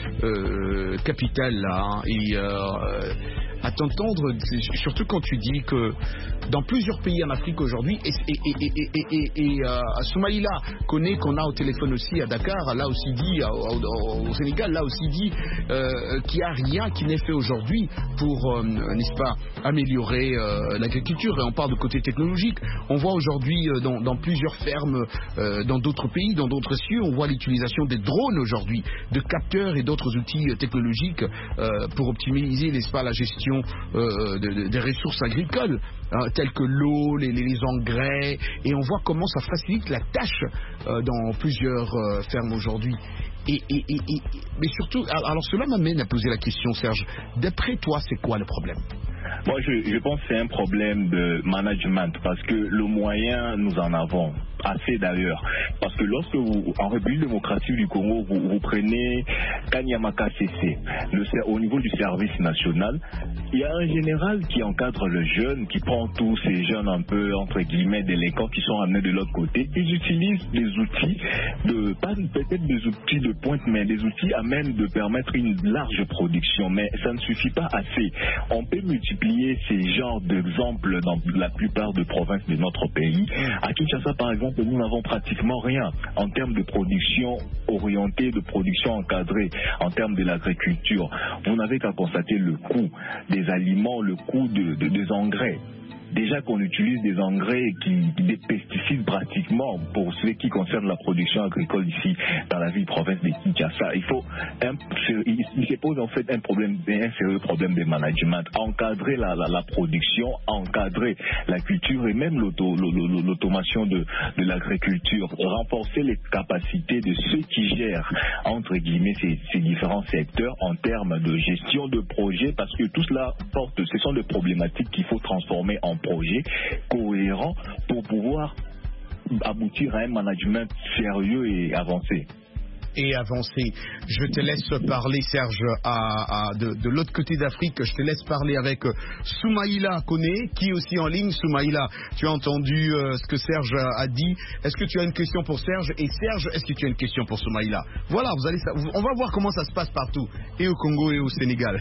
euh, capitales là. Hein, et euh, à t'entendre, surtout quand tu dis que dans plusieurs pays en Afrique aujourd'hui, et, et, et, et, et, et, et euh, Soumaïla connaît qu'on a au téléphone aussi à Dakar, là aussi dit, au, au, au Sénégal, là aussi dit euh, qu'il n'y a rien qui n'est fait aujourd'hui pour, euh, n'est-ce pas, améliorer euh, l'agriculture. Et on parle de côté technologique. On voit aujourd'hui euh, dans, dans plusieurs fermes, euh, dans d'autres pays, dans d'autres cieux, on voit l'utilisation des drones aujourd'hui, de capteurs et d'autres outils euh, technologiques euh, pour optimiser, n'est-ce pas, la gestion Euh, de, de, des ressources agricoles, hein, telles que l'eau, les, les engrais, et on voit comment ça facilite la tâche euh, dans plusieurs euh, fermes aujourd'hui. Et, et, et, et, mais surtout, alors cela m'amène à poser la question, Serge, d'après toi, c'est quoi le problème? Moi, je, je pense que c'est un problème de management, parce que le moyen, nous en avons assez d'ailleurs. Parce que lorsque vous, en République démocratique du Congo, vous, vous prenez Kanyamaka C C, le, au niveau du service national, il y a un général qui encadre le jeune, qui prend tous ces jeunes un peu, entre guillemets, délinquants qui sont amenés de l'autre côté. Ils utilisent des outils, de, pas peut-être des outils de pointe, mais des outils à même de permettre une large production. Mais ça ne suffit pas assez. On peut multiplier ces genres d'exemples dans la plupart des provinces de notre pays. À Kinshasa, par exemple, nous n'avons pratiquement rien en termes de production orientée, de production encadrée, en termes de l'agriculture. Vous n'avez qu'à constater le coût des aliments, le coût de, de, des engrais. Déjà qu'on utilise des engrais, qui, des pesticides pratiquement pour ce qui concerne la production agricole ici dans la ville province de Kinshasa. Il faut, un, il se pose en fait un problème, un sérieux problème de management. Encadrer la, la, la production, encadrer la culture et même l'auto, l'automation de, de l'agriculture. Renforcer les capacités de ceux qui gèrent entre guillemets ces, ces différents secteurs en termes de gestion de projets, parce que tout cela porte, ce sont des problématiques qu'il faut transformer en projet cohérent pour pouvoir aboutir à un management sérieux et avancé. Et avancer. Je te laisse parler, Serge, à, à, de, de l'autre côté d'Afrique. Je te laisse parler avec Soumaïla Koné, qui est aussi en ligne. Soumaïla, tu as entendu euh, ce que Serge a, a dit. Est-ce que tu as une question pour Serge? Et Serge, est-ce que tu as une question pour Soumaïla? Voilà, vous allez, on va voir comment ça se passe partout, et au Congo et au Sénégal.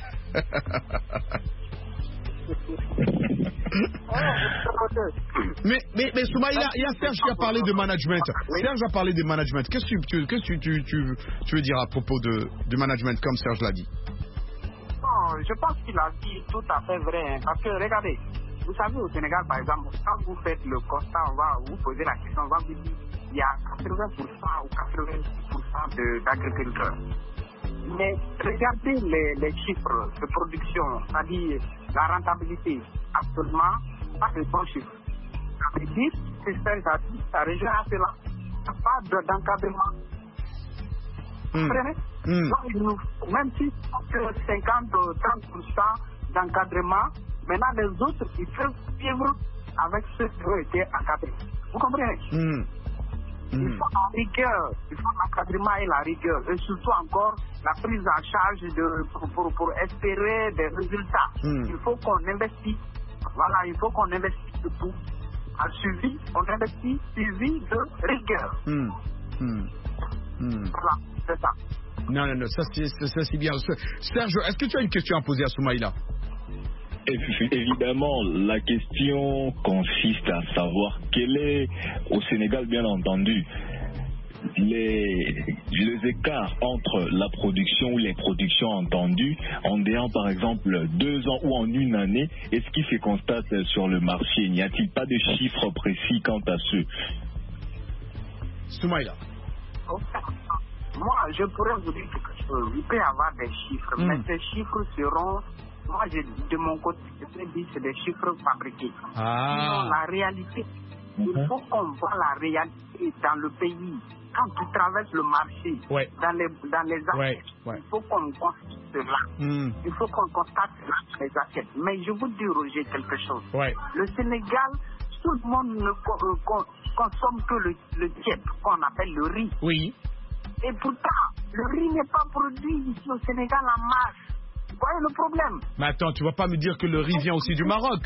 mais, mais, mais Soumaïla, il y a Serge qui a parlé de management. Serge a parlé de management. Qu'est-ce que tu, qu'est-ce que tu, tu, tu veux dire à propos de, de management, comme Serge l'a dit? Non, je pense qu'il a dit tout à fait vrai. Hein, parce que regardez, vous savez, au Sénégal, par exemple, quand vous faites le constat, on va vous poser la question, on va vous dire il y a quatre-vingts pour cent ou quatre-vingt-dix pour cent d'agriculteurs. Mais regardez les, les chiffres de production, c'est-à-dire la rentabilité. Actuellement, pas de bons chiffres. Ça veut dire que ça rejoint à cela. Il n'y a pas d'encadrement. Vous comprenez? Mm. Donc, nous, même si cinquante à trente pour cent d'encadrement, maintenant les autres, ils peuvent vivre avec ceux qui ont été encadrés. Vous comprenez? Mm. Mm. Il faut la rigueur, il faut l'encadrement et la rigueur, et surtout encore la prise en charge de, pour, pour, pour espérer des résultats. Mm. Il faut qu'on investisse, voilà, il faut qu'on investisse tout. En suivi, on investit suivi de rigueur. Mm. Mm. Mm. Voilà, c'est ça. Non, non, non, ça c'est, ça, c'est bien. Serge, est-ce que tu as une question à poser à Soumaïla? Évidemment, la question consiste à savoir quel est, au Sénégal bien entendu, les, les écarts entre la production ou les productions entendues en déant par exemple deux ans ou en une année, et ce qui se constate sur le marché. N'y a-t-il pas de chiffres précis quant à ce? Soumaïla. Moi, je pourrais vous dire quelque chose. Il peut y avoir des chiffres, mm. mais ces chiffres seront, moi, je, de mon côté, je peux dire que c'est des chiffres fabriqués. Ah. Sinon, la réalité, mm-hmm. il faut qu'on voit la réalité dans le pays. Quand tu traverses le marché, ouais. dans les, dans les assiettes, ouais. Ouais. il faut qu'on constate cela. Mm. Il faut qu'on constate cela dans les assiettes. Mais je vous dis, Roger, quelque chose. Ouais. Le Sénégal, tout le monde ne co- co- consomme que le, le tiède, qu'on appelle le riz. Oui. Et pourtant, le riz n'est pas produit ici au Sénégal en masse. Vous voyez le problème? Mais attends, tu vas pas me dire que le riz vient aussi du Maroc?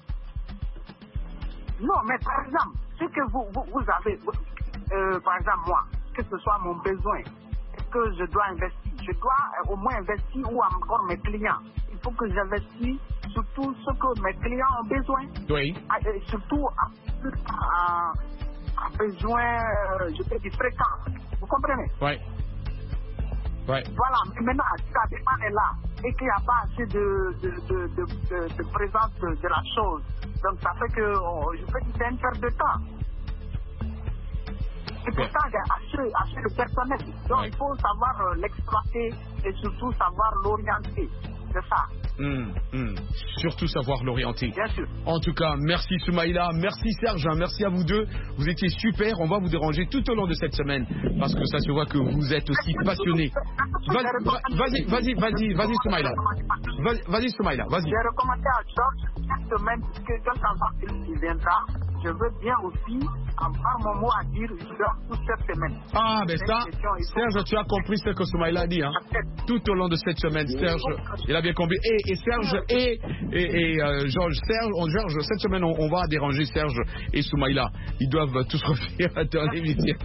Non, mais par exemple, ce que vous, vous, vous avez, euh, par exemple moi, que ce soit mon besoin, que je dois investir, je dois euh, au moins investir ou encore mes clients. Il faut que j'investisse surtout ce que mes clients ont besoin. Oui. Et surtout à, à besoin, euh, je peux dire, fréquent. Vous comprenez? Oui. Ouais. Voilà, mais maintenant, si la demande est là et qu'il n'y a pas assez de, de, de, de, de, de présence de, de la chose, donc ça fait que oh, je peux dire que c'est une perte de temps. Et pourtant, il y a assez, assez de personnel. Donc ouais. il faut savoir euh, l'exploiter et surtout savoir l'orienter. C'est ça. Mmh, mmh. Surtout savoir l'orienter. Bien sûr. En tout cas, merci Soumaïla, merci Serge, merci à vous deux. Vous étiez super. On va vous déranger tout au long de cette semaine parce que ça se voit que vous êtes aussi passionnés. Vas-y, vas-y, vas-y, vas-y Soumaïla. Vas-y, vas-y Soumaïla, vas-y. J'ai recommandé à Georges cette semaine que quand il viendra, je veux bien aussi avoir mon mot à dire toute cette semaine. Ah, ben ça, Serge, tu as compris ce que Soumaïla a dit. Hein. Tout au long de cette semaine, Serge, il a bien compris. Et, et Serge et, et, et euh, Georges, Serge, on, Georges, cette semaine, on, on va déranger Serge et Soumaïla. Ils doivent tous revenir dans l'émission.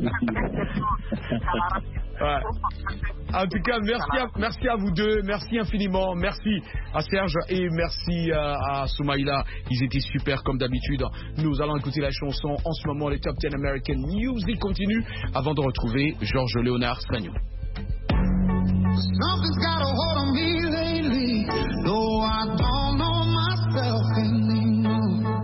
Ouais. En tout cas, merci à, merci à vous deux, merci infiniment, merci à Serge et merci euh, à Soumaïla. Ils étaient super comme d'habitude. Nous allons écouter la chanson en ce moment, les Top dix American Music continue avant de retrouver Georges Léonard Sagnon. Something's got a hold on me lately, though I don't know myself anymore.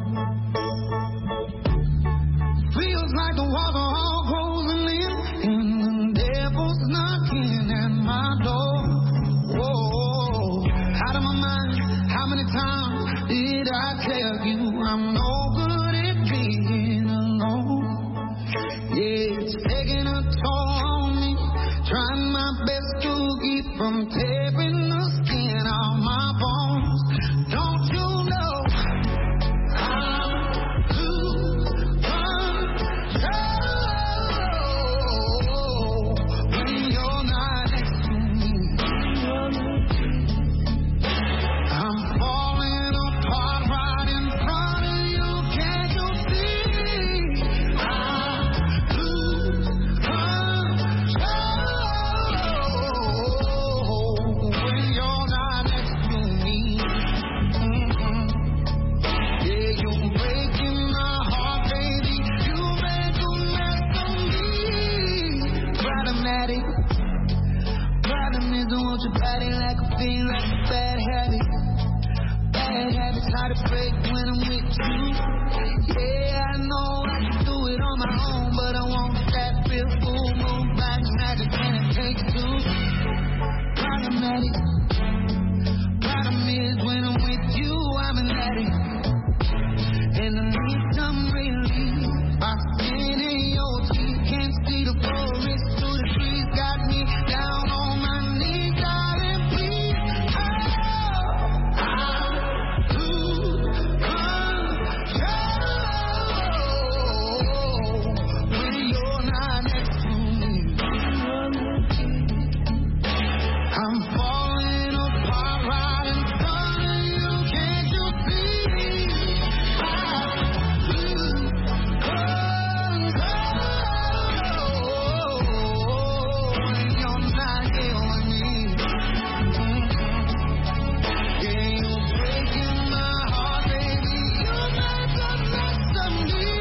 Feels like the walls are all closing in, and the devil's knocking at my door. Whoa, out of my mind, how many times did I tell you I'm no good at being alone? Yeah, it's taking a toll on me, trying my best to keep from tearing the skin off my bones. Don't you know I'm losing control when you're not next to me? I'm falling apart right in front of you. Can't you see? I'm losing control when you're not next to me. Mm-hmm. Yeah, you're breaking my heart, baby. You make a mess of me. Problematic. Problem is, I want your body like a fiend, like a bad habit. Bad habits hard to break when I'm with you. Yeah, I know I can do it on my own, but I want that real full moon, black magic, and it takes two. ecstatic. Problem is when I'm with you, I'm ecstatic. And I need some relief. My skin in your teeth, can't see the forest through the trees. Got me down on my knees, darling, please. Oh, I'm lose control when you're not next to me. I'm falling apart right in front of you. Can't you see? I lose control when you're not here with me. Yeah, you're breaking my heart, baby. You never next to me.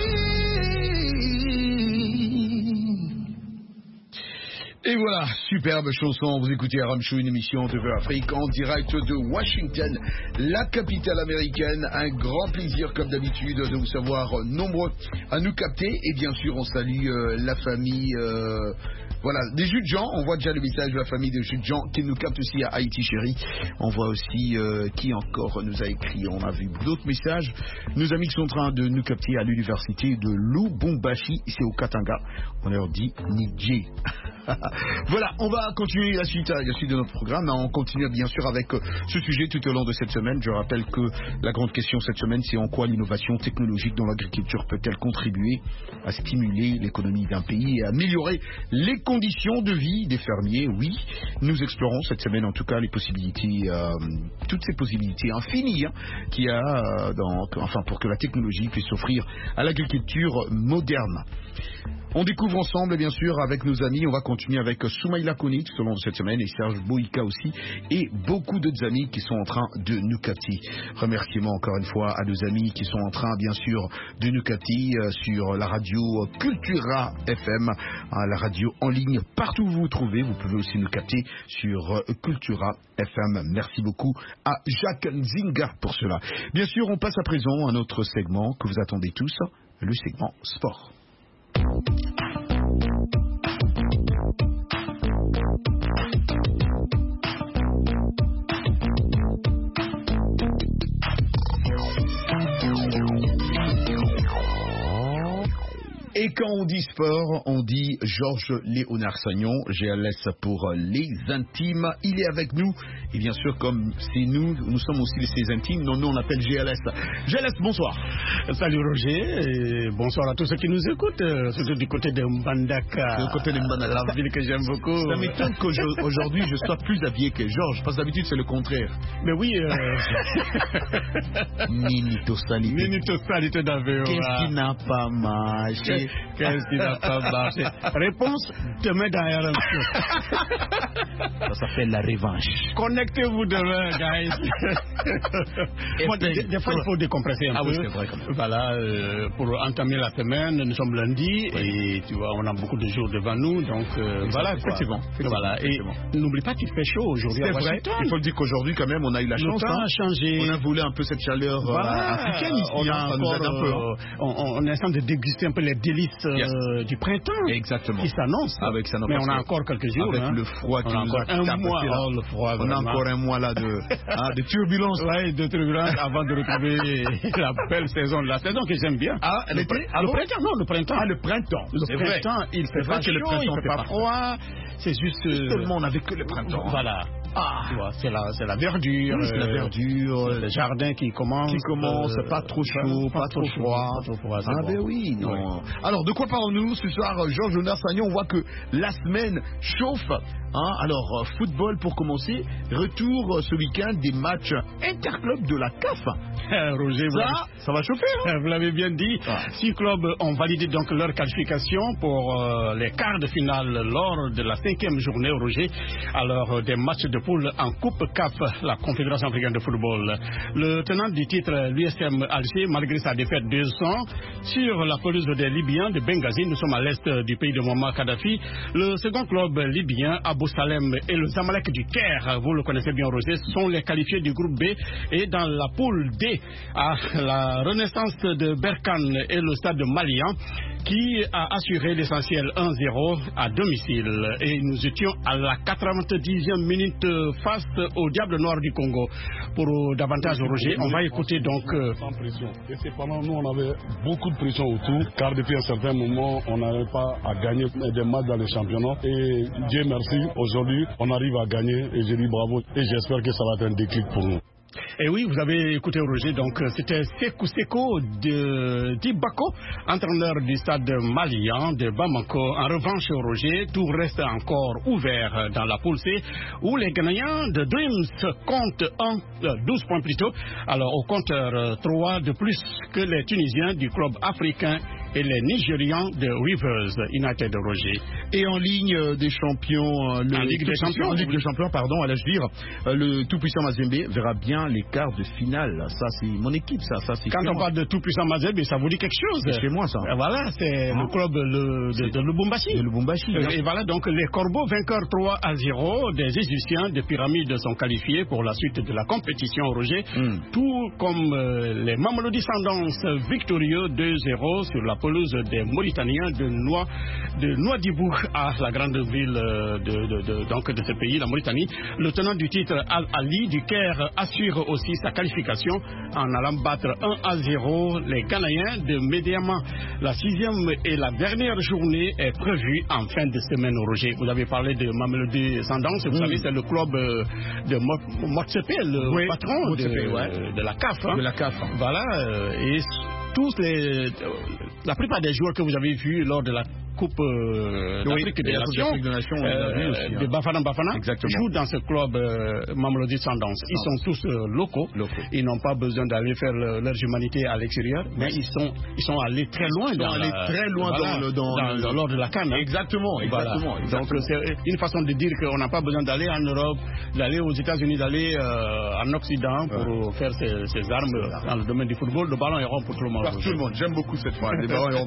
Et voilà, superbe chanson. Vous écoutez Aram Show, une émission de Veur Afrique en direct de Washington, la capitale américaine. Un grand plaisir, comme d'habitude, de vous savoir nombreux à nous capter. Et bien sûr, on salue euh, la famille, euh, voilà, des Jus de Jean. On voit déjà le message de la famille des Jus de Jean qui nous capte aussi à Haïti, chérie. On voit aussi euh, qui encore nous a écrit. On a vu d'autres messages. Nos amis qui sont en train de nous capter à l'université de Lubumbashi, c'est au Katanga. On leur dit Nidje. Voilà, on va continuer la suite, la suite de notre programme. On continue bien sûr avec ce sujet tout au long de cette semaine. Je rappelle que la grande question cette semaine, c'est en quoi l'innovation technologique dans l'agriculture peut-elle contribuer à stimuler l'économie d'un pays et à améliorer les conditions de vie des fermiers. Oui, nous explorons cette semaine en tout cas les possibilités, euh, toutes ces possibilités infinies hein, qu'il y a euh, dans, enfin, pour que la technologie puisse s'offrir à l'agriculture moderne. On découvre ensemble, bien sûr, avec nos amis. On va continuer avec Soumaïla Koni tout au long de cette semaine et Serge Boïka aussi et beaucoup d'autres amis qui sont en train de nous capter. Remerciements encore une fois à nos amis qui sont en train, bien sûr, de nous capter euh, sur la radio Cultura F M, hein, la radio en ligne partout où vous vous trouvez. Vous pouvez aussi nous capter sur euh, Cultura F M. Merci beaucoup à Jacques Nzinga pour cela. Bien sûr, on passe à présent à notre segment que vous attendez tous, le segment sport. Et quand on dit sport, on dit Georges Léonard Sagnon, G L S pour les intimes. Il est avec nous. Et bien sûr, comme c'est nous, nous sommes aussi les intimes, non, nous on appelle G L S. G L S, bonsoir. Salut Roger, et bonsoir à tous ceux qui nous écoutent, surtout du côté de Mbandaka. Du côté de Mbandaka. La ville que j'aime beaucoup. Ça m'étonne qu'aujourd'hui je sois plus habillé que Georges, parce que d'habitude c'est le contraire. Mais oui. Euh... Minito salité. Minito salité d'Avéo. Qu'est-ce qui n'a pas marché? Qu'est-ce qui n'a pas marché? Réponse demain dans R M C. Ça s'appelle la revanche. Connectez-vous demain, guys. Bon, des, des fois, il faut décompresser un ah peu. Oui, c'est vrai, quand même. Voilà, euh, pour entamer la semaine, nous sommes lundi oui. Et tu vois, on a beaucoup de jours devant nous, donc euh, voilà. Effectivement. Voilà. Et n'oublie pas qu'il fait chaud aujourd'hui à Washington. Il faut le dire qu'aujourd'hui, quand même, on a eu la chance. Le temps hein. a changé. On a voulu un peu cette chaleur voilà. euh, africaine ici. On, hein, a nous encore, un peu, hein. on, on est en train de déguster un peu les délices euh, yes. du printemps. Exactement. Qui s'annonce. Avec ça, mais on a encore quelques jours. Avec hein. le froid qui on nous a a un mois. Oh, le froid, on a encore un mois là de, hein, de turbulence. Oui, de turbulence avant de retrouver la belle saison de la saison que j'aime bien. Ah, le, pr ah le printemps, non, le printemps. Ah, le printemps. Le printemps, vrai. il fait pas chaud, il fait pas froid. C'est juste. Euh... Tout le monde avec que le printemps. Voilà. Ah, c'est la, c'est la verdure. Oui, c'est la verdure. Le jardin qui commence. Qui commence, euh, pas trop chaud, pas, pas trop froid. Pas trop froid ah, bon. ben oui, non. Oui. Alors, de quoi parlons-nous ce soir, Georges Léonard Sagnon? On voit que la semaine chauffe. Hein? Alors, euh, football pour commencer. Retour euh, ce week-end des matchs interclubs de la C A F. Roger, ça, ça va chauffer. Hein? Vous l'avez bien dit. Ah. Six clubs ont validé donc leur qualification pour euh, les quarts de finale lors de la cinquième journée, Roger. Alors, euh, des matchs de poule en Coupe C A F, la Confédération africaine de football. Le tenant du titre, l'U S M Alger, malgré sa défaite deux cents sur la pelouse des Libyens de Benghazi, nous sommes à l'est du pays de Muammar Kadhafi. Le second club libyen, Abu Salem, et le Zamalek du Caire, vous le connaissez bien, Roger, sont les qualifiés du groupe B. Et dans la poule D, à la Renaissance de Berkane et le stade de Malian, qui a assuré l'essentiel un zéro à domicile. Et nous étions à la quatre-vingt-dixième minute face au Diable Noir du Congo. Pour davantage, Roger, on va écouter donc... Euh... Sans pression. Et cependant, nous, on avait beaucoup de pression autour, car depuis un certain moment, on n'arrivait pas à gagner des matchs dans les championnats. Et Dieu merci, aujourd'hui, on arrive à gagner. Et je dis bravo. Et j'espère que ça va être un déclic pour nous. Et oui, vous avez écouté Roger, donc c'était Sekou Seko de d'Ibako, entraîneur du stade malien de Bamako. En revanche, Roger, tout reste encore ouvert dans la poule C, où les Ghanéens de Dreams comptent un, douze points plutôt, alors au compteur trois de plus que les Tunisiens du club africain et les Nigérians de Rivers United, Roger. Et en ligne des champions, le en Ligue des champions, en Ligue des champions, pardon, allais-je dire, le tout-puissant Mazembe verra bien les quarts de finale. Ça, c'est mon équipe, ça. ça c'est Quand on parle de tout-puissant Mazembe, ça vous dit quelque chose? C'est chez moi, ça. Voilà, c'est ah. le club le, de, de Lubumbashi. De Lubumbashi. Et, et voilà, donc les Corbeaux vainqueurs trois à zéro des Égyptiens de Pyramide sont qualifiés pour la suite de la compétition, Roger. Mm. Tout comme euh, les Mamelodi Sundowns victorieux deux zéro sur la pelouse des Mauritaniens de Noa, de Nouadhibou à la grande ville de, de, de, donc de ce pays, la Mauritanie. Le tenant du titre, Al-Ali du Caire, assure aussi sa qualification en allant battre un à zéro les Ghanéens de Médiama. La sixième et la dernière journée est prévue en fin de semaine, Roger. Vous avez parlé de Mamelodi Sundowns, vous mmh. savez, c'est le club de Motsepe, le oui. patron de, ouais. de la C A F. Hein. De la C A F. Voilà, et tous les, la plupart des joueurs que vous avez vus lors de la Coupe euh, d'Afrique des Nations euh, de Bafana Bafana jouent dans ce club euh, Mamelodi Sundowns. Ils sont tous euh, locaux. locaux. Ils n'ont pas besoin d'aller faire le, leur humanité à l'extérieur, mais ils sont ils sont allés très loin ils dans sont allés la, très loin voilà, dans, le, dans, dans, le... dans lors de la CAN. Hein. Exactement, exactement, voilà. exactement. Donc c'est une façon de dire qu'on n'a pas besoin d'aller en Europe, d'aller aux États-Unis, d'aller euh, en Occident pour ouais. faire ses, ses armes voilà. dans le domaine du football. Le ballon est rond pour tout le monde. Pour tout le monde. J'aime beaucoup cette phrase.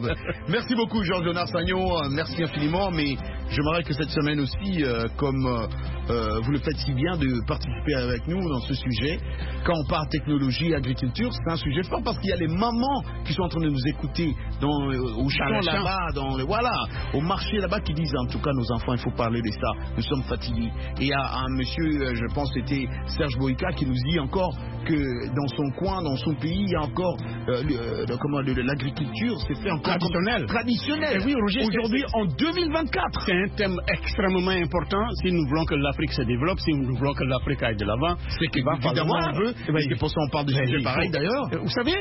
Merci beaucoup, Georges-Léonard Sagnon. Merci infiniment, mais j'aimerais que cette semaine aussi, euh, comme euh, vous le faites si bien, de participer avec nous dans ce sujet. Quand on parle technologie et agriculture, c'est un sujet fort parce qu'il y a les mamans qui sont en train de nous écouter dans, euh, au champ là-bas, dans le, voilà, au marché là-bas, qui disent en tout cas nos enfants, il faut parler de ça, nous sommes fatigués. Et il y a un monsieur, je pense c'était Serge Boïka, qui nous dit encore que dans son coin, dans son pays, il y a encore euh, le, le, comment, le, l'agriculture, c'est fait encore traditionnel. Traditionnel. Et oui, Roger, aujourd'hui, en deux mille vingt-quatre. C'est un thème extrêmement important. Si nous voulons que l'Afrique se développe, si nous voulons que l'Afrique aille de l'avant, c'est qu'évidemment on veut. Et c'est pour ça qu'on parle de sujets pareils d'ailleurs. Vous savez,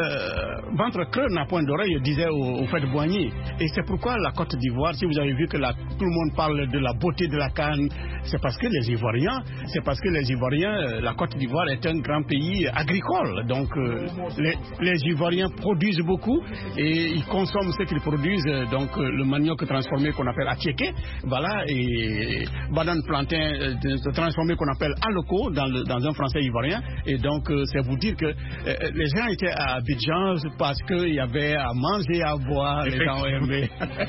euh, ventre creux n'a point d'oreille, disait au, au fait de Boigny. Et c'est pourquoi la Côte d'Ivoire, si vous avez vu que la, tout le monde parle de la beauté de la canne, c'est parce que les Ivoiriens, c'est parce que les Ivoiriens, la Côte d'Ivoire est un grand pays agricole. Donc euh, les, les Ivoiriens produisent beaucoup et ils consomment ce qu'ils produisent. Donc euh, le manioc transformé qu'on appelle atiéké, voilà, et banane plantain euh, transformé qu'on appelle aloko dans, le, dans un français ivoirien. Et donc euh, c'est vous dire que euh, les gens étaient à Abidjan parce qu'il y avait à manger, à boire, les gens aimaient.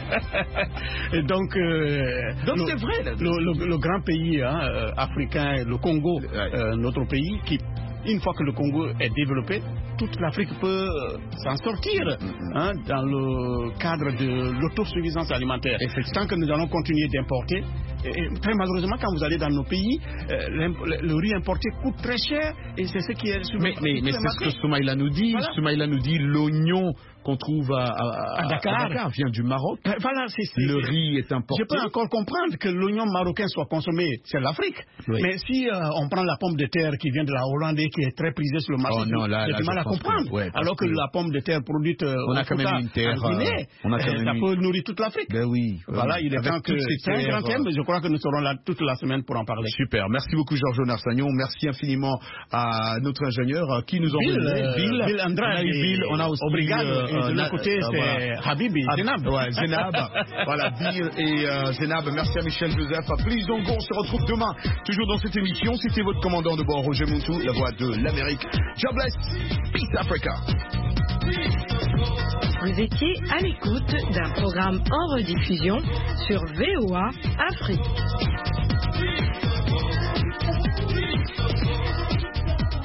Et donc, euh, donc le, c'est vrai. Là. Le, le, le grand pays hein, africain, le Congo, euh, notre pays, qui une fois que le Congo est développé, toute l'Afrique peut s'en sortir hein, dans le cadre de l'autosuffisance alimentaire. Tant que nous allons continuer d'importer, et très malheureusement, quand vous allez dans nos pays, euh, le riz importé coûte très cher et c'est ce qui est... Mais, mais, mais c'est ce que Soumaïla nous dit. Voilà. Soumaïla nous dit l'oignon qu'on trouve à, à, à, Dakar. à Dakar vient du Maroc. Euh, voilà, c'est, c'est, le riz est importé. Je peux encore comprendre que l'oignon marocain soit consommé, c'est l'Afrique. Oui. Mais si euh, on prend la pomme de terre qui vient de la Hollande et qui est très prisée sur le marché, oh non, là, j'ai là, du mal à comprendre. Que, ouais, alors que, que la pomme de terre produite euh, on a quand même une terre, en Guinée, on a quand euh, ça une... peut nourrir toute l'Afrique. Ben oui. Voilà, il est Avec temps que c'est un grand thème, mais je crois que nous serons là toute la semaine pour en parler. Super, merci beaucoup Georges-Léonard Sagnon, merci infiniment à notre ingénieur qui nous envoie Bill, Bill, Bill Andrade, on a eu Bill, on a aussi Obrigado, euh, et de l'autre côté c'est voilà. Habibi, Zenab. Ouais, Zenab, voilà, Bill et euh, Zenab, merci à Michel Joseph. Please don't go, on se retrouve demain, toujours dans cette émission. C'était votre commandant de bord, Roger Montou, la voix de l'Amérique. God bless, peace Africa. Vous étiez à l'écoute d'un programme en rediffusion sur V O A Afrique.